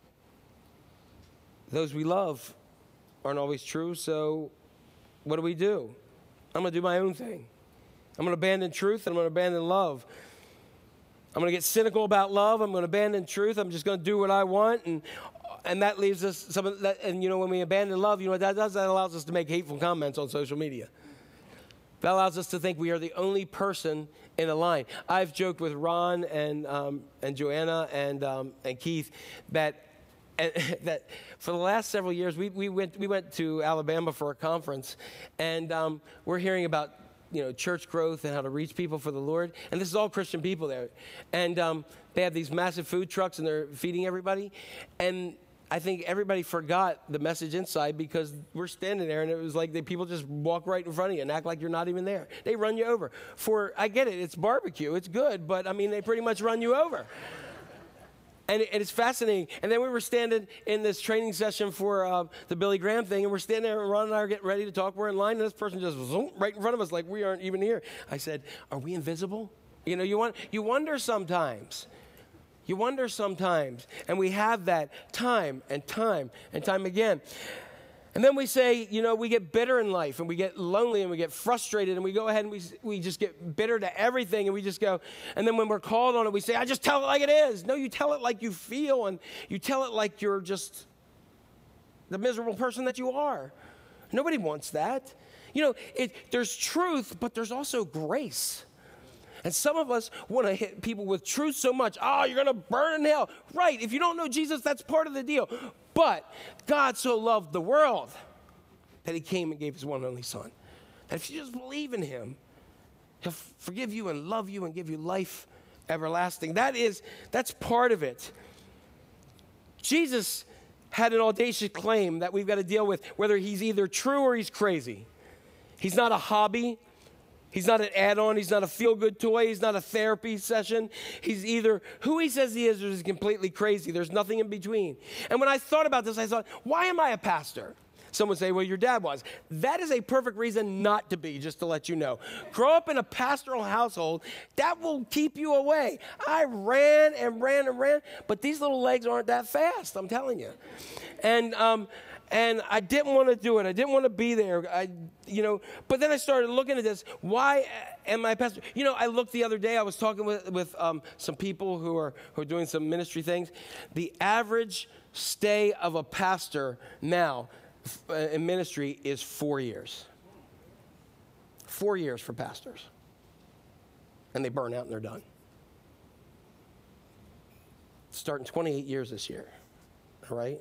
C: those we love aren't always true, so what do we do? I'm going to do my own thing. I'm going to abandon truth and I'm going to abandon love. I'm going to get cynical about love. I'm going to abandon truth. I'm just going to do what I want. And and that leaves us, some of that, and you know, when we abandon love, you know what that does? That allows us to make hateful comments on social media. That allows us to think we are the only person in a line. I've joked with Ron and um, and Joanna and um, and Keith that and, that for the last several years we we went we went to Alabama for a conference, and um, we're hearing about, you know, church growth and how to reach people for the Lord. And this is all Christian people there. And um, they have these massive food trucks and they're feeding everybody. And I think everybody forgot the message inside because we're standing there and it was like the people just walk right in front of you and act like you're not even there. They run you over. For, I get it, it's barbecue, it's good, but I mean, they pretty much run you over. And, it, and it's fascinating. And then we were standing in this training session for uh, the Billy Graham thing, and we're standing there, and Ron and I are getting ready to talk. We're in line, and this person just zoom, right in front of us like we aren't even here. I said, are we invisible? You know, you, want, you wonder sometimes. You wonder sometimes. And we have that time and time and time again. And then we say, you know, we get bitter in life, and we get lonely, and we get frustrated, and we go ahead and we we just get bitter to everything, and we just go, and then when we're called on it, we say, I just tell it like it is. No, you tell it like you feel, and you tell it like you're just the miserable person that you are. Nobody wants that. You know, it, there's truth, but there's also grace. And some of us want to hit people with truth so much. Oh, you're going to burn in hell. Right. If you don't know Jesus, that's part of the deal. But God so loved the world that he came and gave his one and only son. That if you just believe in him, he'll forgive you and love you and give you life everlasting. That is, that's part of it. Jesus had an audacious claim that we've got to deal with, whether he's either true or he's crazy. He's not a hobby. He's not an add-on. He's not a feel-good toy. He's not a therapy session. He's either who he says he is or he's completely crazy. There's nothing in between. And when I thought about this, I thought, why am I a pastor? Some would say, well, your dad was. That is a perfect reason not to be, just to let you know. Grow up in a pastoral household. That will keep you away. I ran and ran and ran, but these little legs aren't that fast, I'm telling you. And um, and I didn't want to do it. I didn't want to be there. I, you know. But then I started looking at this. Why am I a pastor? You know, I looked the other day. I was talking with with um, some people who are who are doing some ministry things. The average stay of a pastor now in ministry is four years. Four years for pastors. And they burn out and they're done. Starting twenty-eight years this year. All right?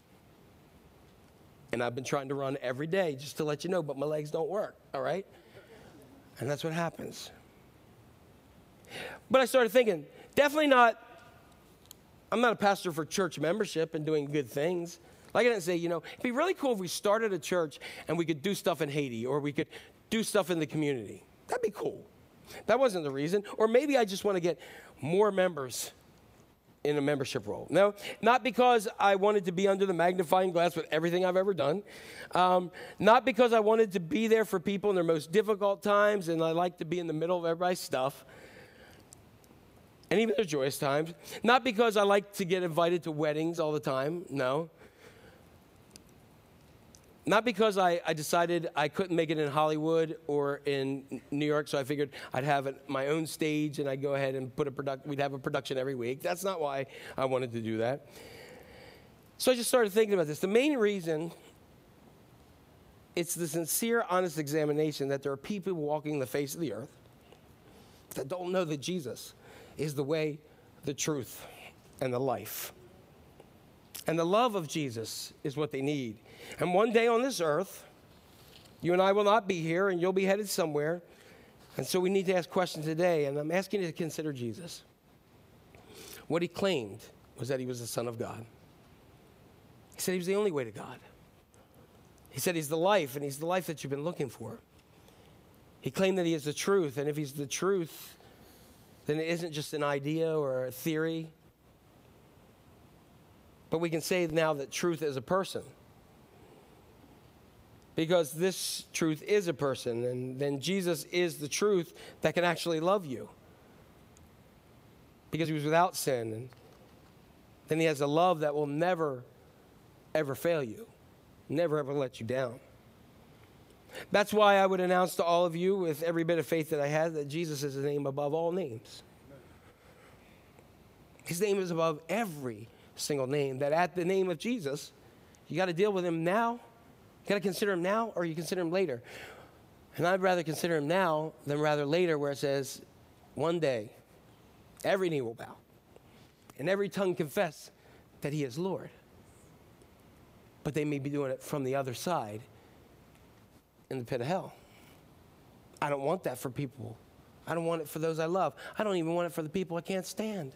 C: And I've been trying to run every day just to let you know, but my legs don't work. All right? And that's what happens. But I started thinking, definitely not, I'm not a pastor for church membership and doing good things. Like I didn't say, you know, it'd be really cool if we started a church and we could do stuff in Haiti or we could do stuff in the community. That'd be cool. That wasn't the reason. Or maybe I just want to get more members in a membership role. No, not because I wanted to be under the magnifying glass with everything I've ever done. Um, not because I wanted to be there for people in their most difficult times and I like to be in the middle of everybody's stuff. And even their joyous times. Not because I like to get invited to weddings all the time. No. Not because I, I decided I couldn't make it in Hollywood or in New York, so I figured I'd have it, my own stage and I'd go ahead and put a product. We'd have a production every week. That's not why I wanted to do that. So I just started thinking about this. The main reason, it's the sincere, honest examination that there are people walking the face of the earth that don't know that Jesus is the way, the truth, and the life. And the love of Jesus is what they need. And one day on this earth, you and I will not be here, and you'll be headed somewhere. And so we need to ask questions today, and I'm asking you to consider Jesus. What he claimed was that he was the Son of God. He said he was the only way to God. He said he's the life, and he's the life that you've been looking for. He claimed that he is the truth, and if he's the truth, then it isn't just an idea or a theory. But we can say now that truth is a person. Because this truth is a person, and then Jesus is the truth that can actually love you. Because he was without sin, and then he has a love that will never, ever fail you. Never, ever let you down. That's why I would announce to all of you with every bit of faith that I had that Jesus is the name above all names. His name is above every single name. That at the name of Jesus, you got to deal with him now. You got to consider him now, or you consider him later. And I'd rather consider him now than rather later, where it says, one day, every knee will bow, and every tongue confess that he is Lord. But they may be doing it from the other side in the pit of hell. I don't want that for people. I don't want it for those I love. I don't even want it for the people I can't stand.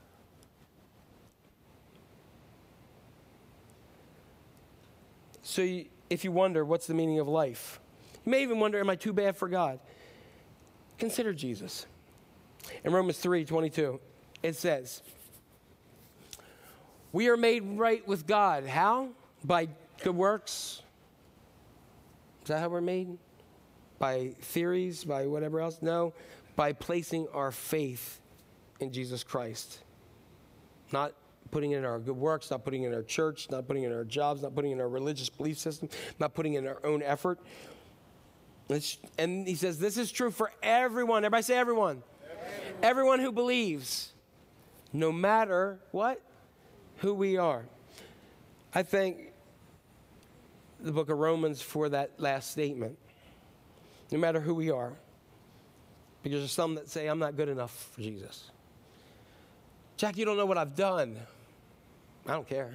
C: So you, if you wonder, what's the meaning of life? You may even wonder, am I too bad for God? Consider Jesus. In Romans three twenty-two, it says, we are made right with God. How? By good works. Is that how we're made? By theories, by whatever else? No, by placing our faith in Jesus Christ. Not putting it in our good works, not putting it in our church, not putting it in our jobs, not putting it in our religious belief system, not putting it in our own effort. It's, and he says this is true for everyone. Everybody say everyone. Everyone, everyone who believes, no matter what, who we are. I thank the book of Romans for that last statement. No matter who we are. Because there's some that say, I'm not good enough for Jesus. Jack, you don't know what I've done. I don't care.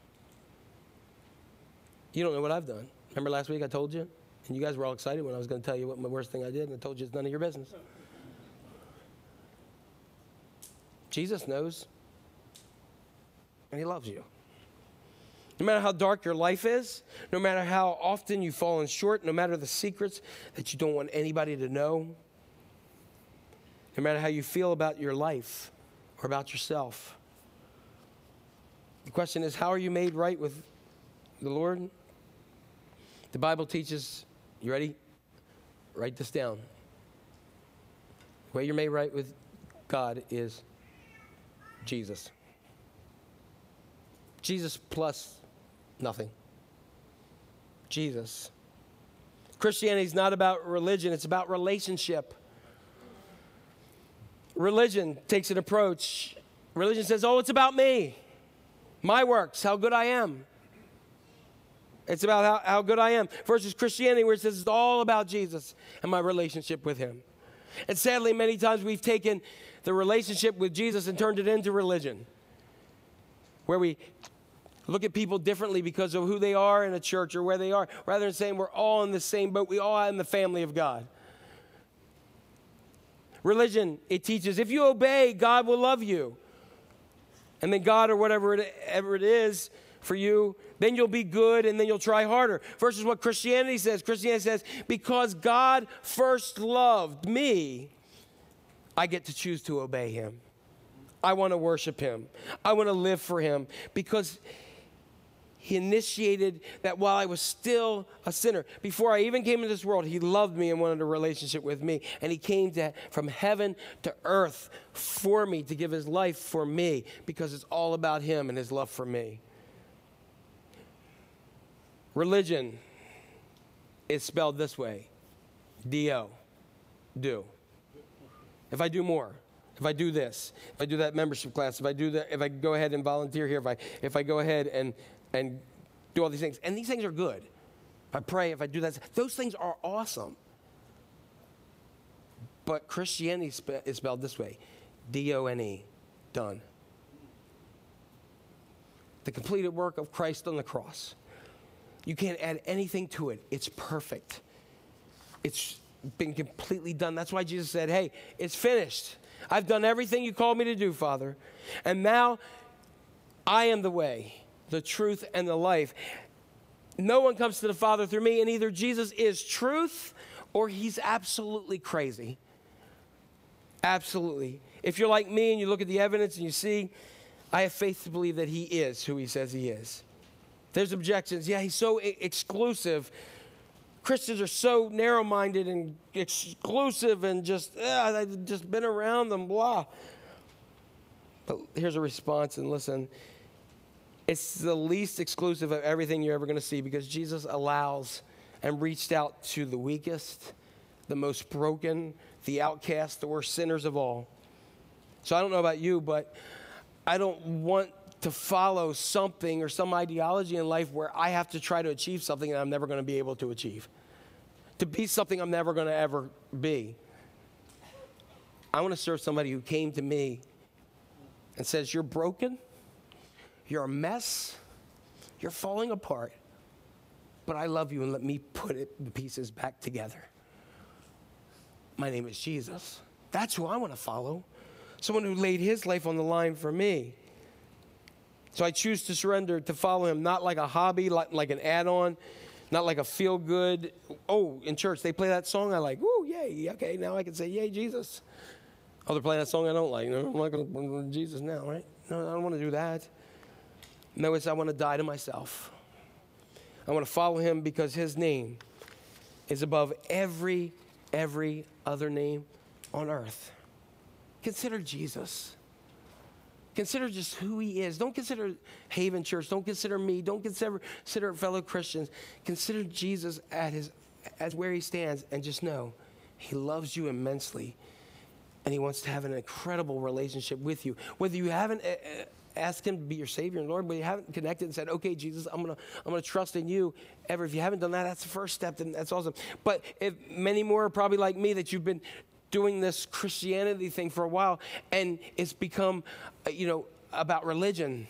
C: You don't know what I've done. Remember last week I told you? And you guys were all excited when I was going to tell you what my worst thing I did, and I told you it's none of your business. Jesus knows. And he loves you. No matter how dark your life is, no matter how often you've fallen short, no matter the secrets that you don't want anybody to know, no matter how you feel about your life or about yourself, the question is, how are you made right with the Lord? The Bible teaches, you ready? Write this down. The way you're made right with God is Jesus. Jesus plus nothing. Jesus. Christianity is not about religion, it's about relationship. Religion takes an approach. Religion says, oh, it's about me, my works, how good I am. It's about how, how good I am. Versus Christianity, where it says it's all about Jesus and my relationship with him. And sadly, many times we've taken the relationship with Jesus and turned it into religion, where we look at people differently because of who they are in a church or where they are, rather than saying we're all in the same boat, we all are in the family of God. Religion, it teaches if you obey, God will love you. And then God, or whatever it, ever it is for you, then you'll be good and then you'll try harder. Versus what Christianity says. Christianity says, because God first loved me, I get to choose to obey him. I want to worship him. I want to live for him because he initiated that while I was still a sinner. Before I even came into this world, he loved me and wanted a relationship with me. And he came to, from heaven to earth for me, to give his life for me, because it's all about him and his love for me. Religion is spelled this way. D O. Do. If I do more, if I do this, if I do that membership class, if I do that, if I go ahead and volunteer here, if I if I go ahead and and do all these things, and these things are good. If I pray, if I do that, those things are awesome. But Christianity spe- is spelled this way. D O N E. Done. The completed work of Christ on the cross. You can't add anything to it. It's perfect. It's been completely done. That's why Jesus said, hey, it's finished. I've done everything you called me to do, Father. And now I am the way, the truth, and the life. No one comes to the Father through me, and either Jesus is truth or he's absolutely crazy. Absolutely. If you're like me and you look at the evidence and you see, I have faith to believe that he is who he says he is. There's objections. Yeah, he's so I- exclusive. Christians are so narrow-minded and exclusive and just, uh, I've just been around them, blah. But here's a response, and listen. It's the least exclusive of everything you're ever going to see because Jesus allows and reached out to the weakest, the most broken, the outcast, the worst sinners of all. So I don't know about you, but I don't want to follow something or some ideology in life where I have to try to achieve something that I'm never going to be able to achieve. To be something I'm never going to ever be. I want to serve somebody who came to me and says, you're broken, you're a mess, you're falling apart, but I love you and let me put it, the pieces back together. My name is Jesus. That's who I want to follow. Someone who laid his life on the line for me. So I choose to surrender to follow him, not like a hobby, like, like an add-on, not like a feel-good. Oh, in church, they play that song I like. Woo, yay. Okay, now I can say, yay, Jesus. Oh, they're playing that song I don't like. No, I'm not going to Jesus now, right? No, I don't want to do that. No, it's I want to die to myself. I want to follow him because his name is above every, every other name on earth. Consider Jesus. Consider just who he is. Don't consider Haven Church. Don't consider me. Don't consider, consider fellow Christians. Consider Jesus at his, as where he stands, and just know he loves you immensely, and he wants to have an incredible relationship with you. Whether you haven't uh, asked him to be your Savior and Lord, but you haven't connected and said, "Okay, Jesus, I'm gonna, I'm gonna trust in you." Ever, if you haven't done that, that's the first step, and that's awesome. But if many more are probably like me, that you've been doing this Christianity thing for a while, and it's become, uh, you know, about religion.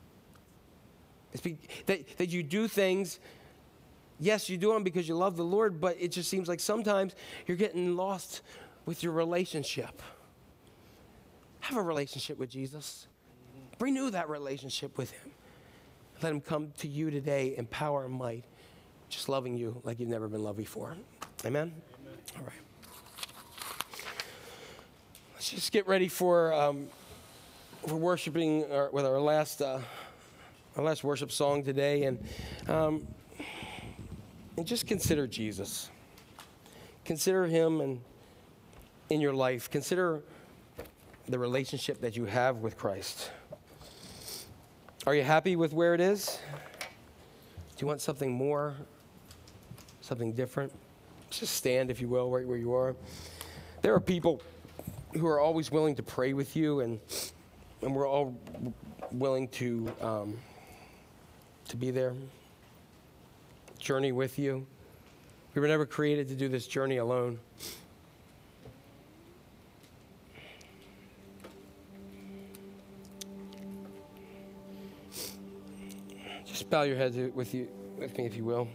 C: It's be, that, that you do things, yes, you do them because you love the Lord, but it just seems like sometimes you're getting lost with your relationship. Have a relationship with Jesus. Renew that relationship with him. Let him come to you today in power and might, just loving you like you've never been loved before. Amen? Amen. All right. Let's just get ready for um, for worshiping our, with our last uh, our last worship song today, and um, and just consider Jesus. Consider him and in your life. Consider the relationship that you have with Christ. Are you happy with where it is? Do you want something more? Something different? Just stand, if you will, right where you are. There are people who are always willing to pray with you, and and we're all willing to um, to be there, journey with you. We were never created to do this journey alone. Just bow your heads with you, with me, if you will.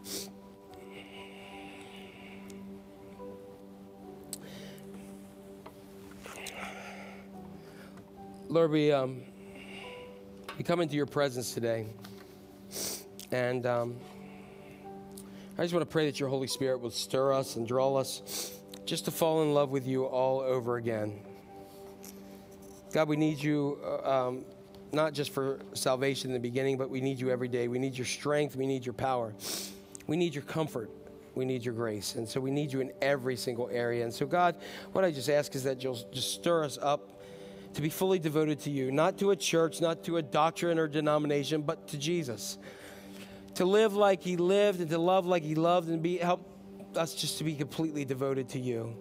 C: Lord, we, um, we come into your presence today, and um, I just want to pray that your Holy Spirit will stir us and draw us just to fall in love with you all over again. God, we need you uh, um, not just for salvation in the beginning, but we need you every day. We need your strength. We need your power. We need your comfort. We need your grace. And so we need you in every single area. And so, God, what I just ask is that you'll just stir us up to be fully devoted to you, not to a church, not to a doctrine or denomination, but to Jesus. to live like he lived and to love like he loved, and be help us just to be completely devoted to you.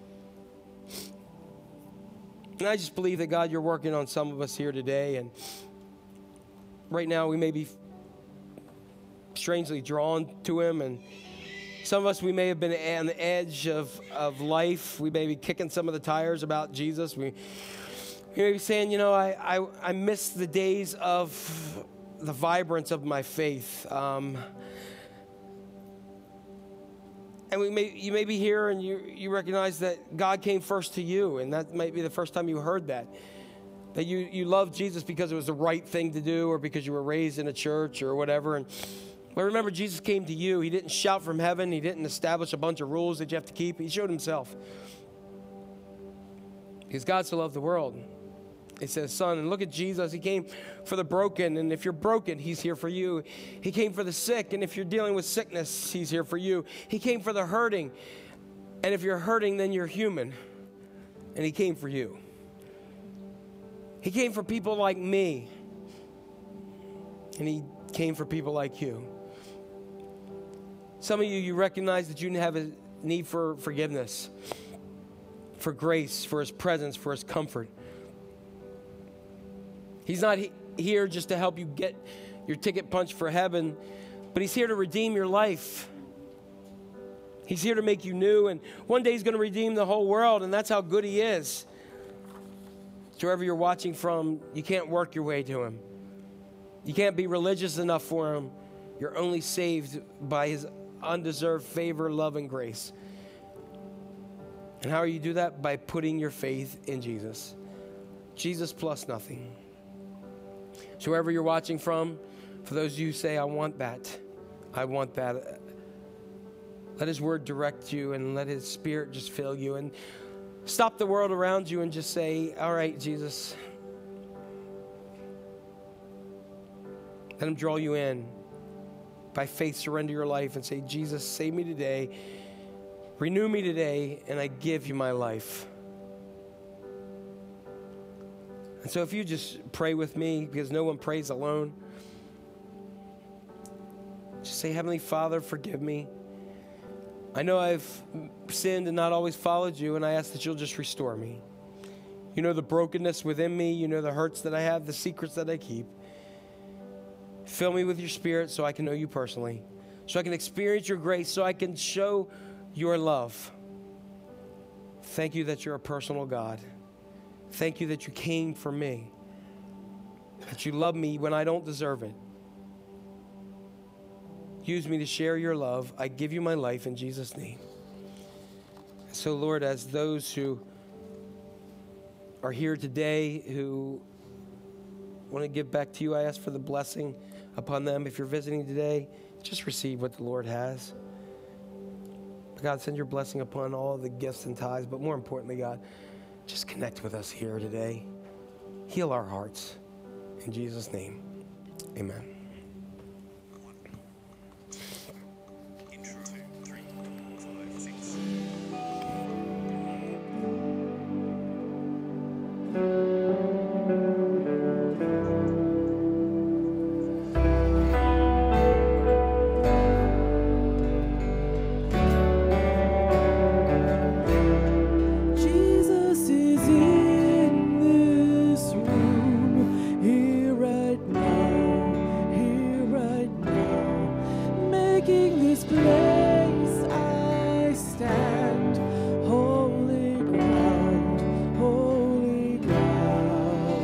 C: And I just believe that, God, you're working on some of us here today, and right now we may be strangely drawn to him, and some of us, we may have been on the edge of, of life. We may be kicking some of the tires about Jesus. We, we may be saying, you know, I, I, I miss the days of the vibrance of my faith. Um, and we may, you may be here and you, you recognize that God came first to you, and that might be the first time you heard that. That you, you loved Jesus because it was the right thing to do, or because you were raised in a church or whatever. And but remember, Jesus came to you. He didn't shout from heaven. He didn't establish a bunch of rules that you have to keep. He showed himself. Because God so loved the world. He says, son, and look at Jesus. He came for the broken, and if you're broken, he's here for you. He came for the sick, and if you're dealing with sickness, he's here for you. He came for the hurting, and if you're hurting, then you're human, and he came for you. He came for people like me, and he came for people like you. Some of you, you recognize that you have a need for forgiveness, for grace, for his presence, for his comfort. He's not he- here just to help you get your ticket punched for heaven, but he's here to redeem your life. He's here to make you new, and one day he's going to redeem the whole world, and that's how good he is. So wherever you're watching from, you can't work your way to him. You can't be religious enough for him. You're only saved by his undeserved favor, love, and grace. And how do you do that? By putting your faith in Jesus. Jesus plus nothing. So wherever you're watching from, for those of you who say, I want that, I want that, let his word direct you, and let his spirit just fill you, and stop the world around you and just say, all right, Jesus, let him draw you in. By faith, surrender your life and say, Jesus, save me today, renew me today, and I give you my life. And so if you just pray with me, because no one prays alone, just say, Heavenly Father, forgive me. I know I've sinned and not always followed you, and I ask that you'll just restore me. You know the brokenness within me. You know the hurts that I have, the secrets that I keep. Fill me with your spirit so I can know you personally, so I can experience your grace, so I can show your love. Thank you that you're a personal God. Thank you that you came for me, that you love me when I don't deserve it. Use me to share your love. I give you my life in Jesus' name. So, Lord, as those who are here today who want to give back to you, I ask for the blessing upon them. If you're visiting today, just receive what the Lord has. God, send your blessing upon all the gifts and tithes, but more importantly, God, just connect with us here today. Heal our hearts. In Jesus' name, amen.
E: Jesus is in this room, here right now, here right now, making this place I stand, holy ground, holy ground.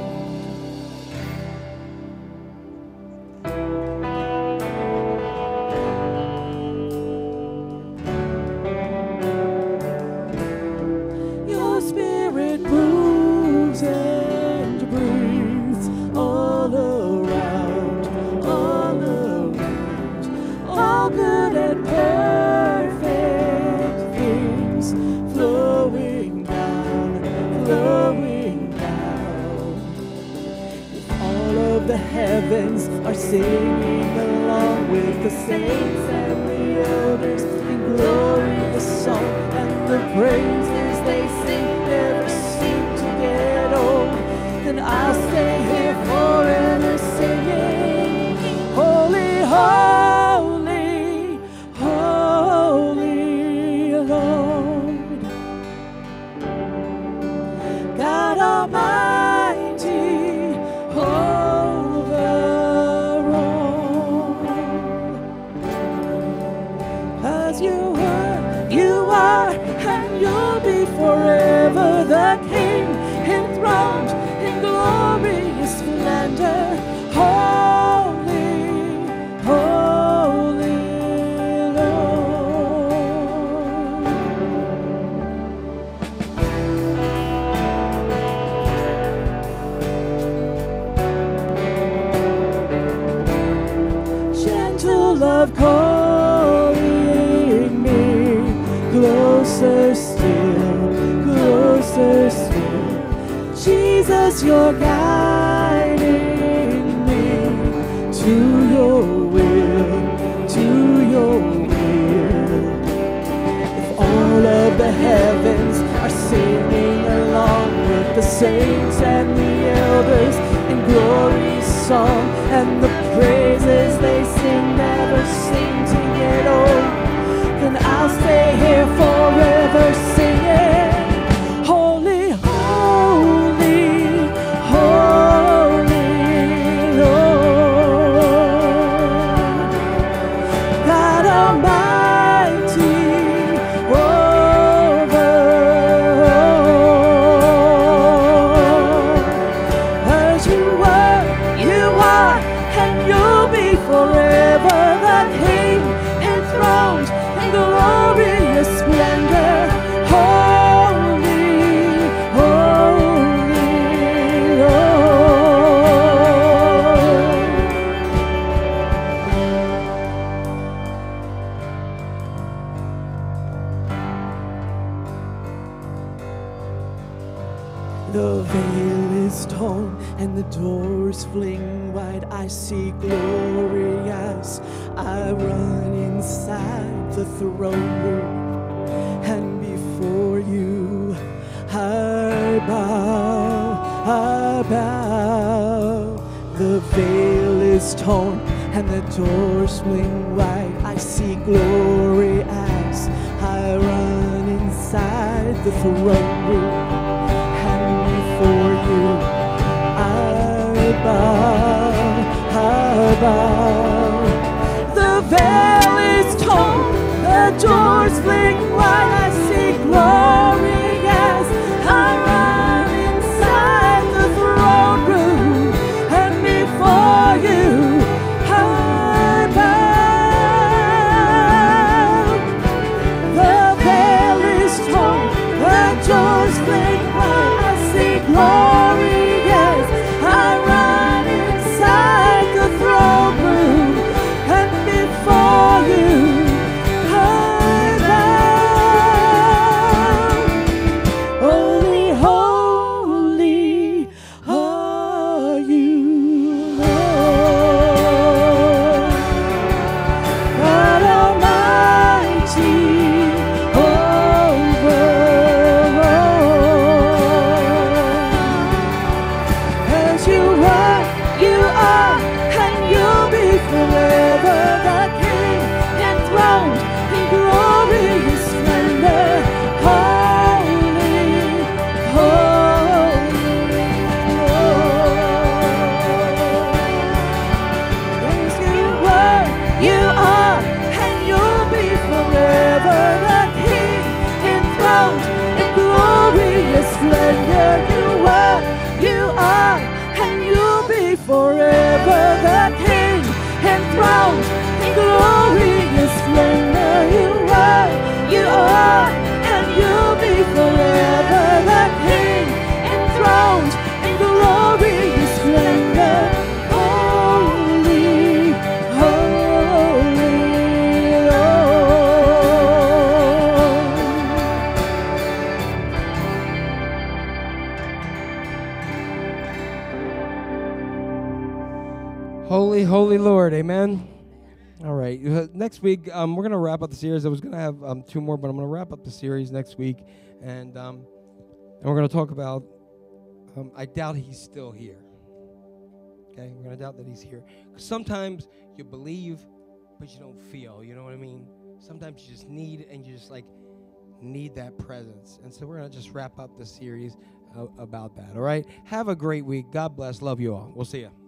E: Your spirit moves and breathes all around, all around. All good and perfect things flowing down, flowing down. If all of the heavens are singing along with the saints and the elders in glorious song, and the praises they sing never seem to get old, then I'll stay here forever singing, holy, holy. love calling me closer still, closer still. Jesus, you're guiding me to your will, to your will. If all of the heavens are singing along with the saints and the elders in glory song, and the praises they sing never seem to get old, then I'll stay here forever singing. Holy, holy, holy Lord, God Almighty over all. As you were, you are, and you'll be forever the King enthroned in glorious splendor. Holy, holy Lord. The veil is torn and the doors fling wide. I see glory as I run inside the throne room, and before you I bow, I bow. The veil is torn and the doors swing wide. I see glory as I run inside the throne room, and before you I bow, I bow. The veil is torn, the doors fling wide. I see glory as I run inside the throne room, and before you I bow. The veil is torn, the doors fling wide. I see glory as I run inside the throne room, and before you I bow. Holy, holy are you, Lord, God Almighty over all. As you were, you are, and you'll be forever the King enthroned in glorious splendor. Holy, holy Lord. As you were, you are, and you'll be forever the King enthroned in glorious splendor. You were, you are, and you'll be forever the King enthroned in glorious splendor. You were, you are, and you'll be forever the King enthroned in glorious splendor. Holy, holy Lord.
C: Holy, holy Lord, amen. All right, uh, next week um, we're gonna wrap up the series. I was gonna have um, two more, but I'm gonna wrap up the series next week, and um, and we're gonna talk about. Um, I doubt he's still here. Okay, we're gonna doubt that he's here. 'Cause sometimes you believe, but you don't feel. You know what I mean? Sometimes you just need, and you just like need that presence. And so we're gonna just wrap up the series uh, about that. All right. Have a great week. God bless. Love you all. We'll see you.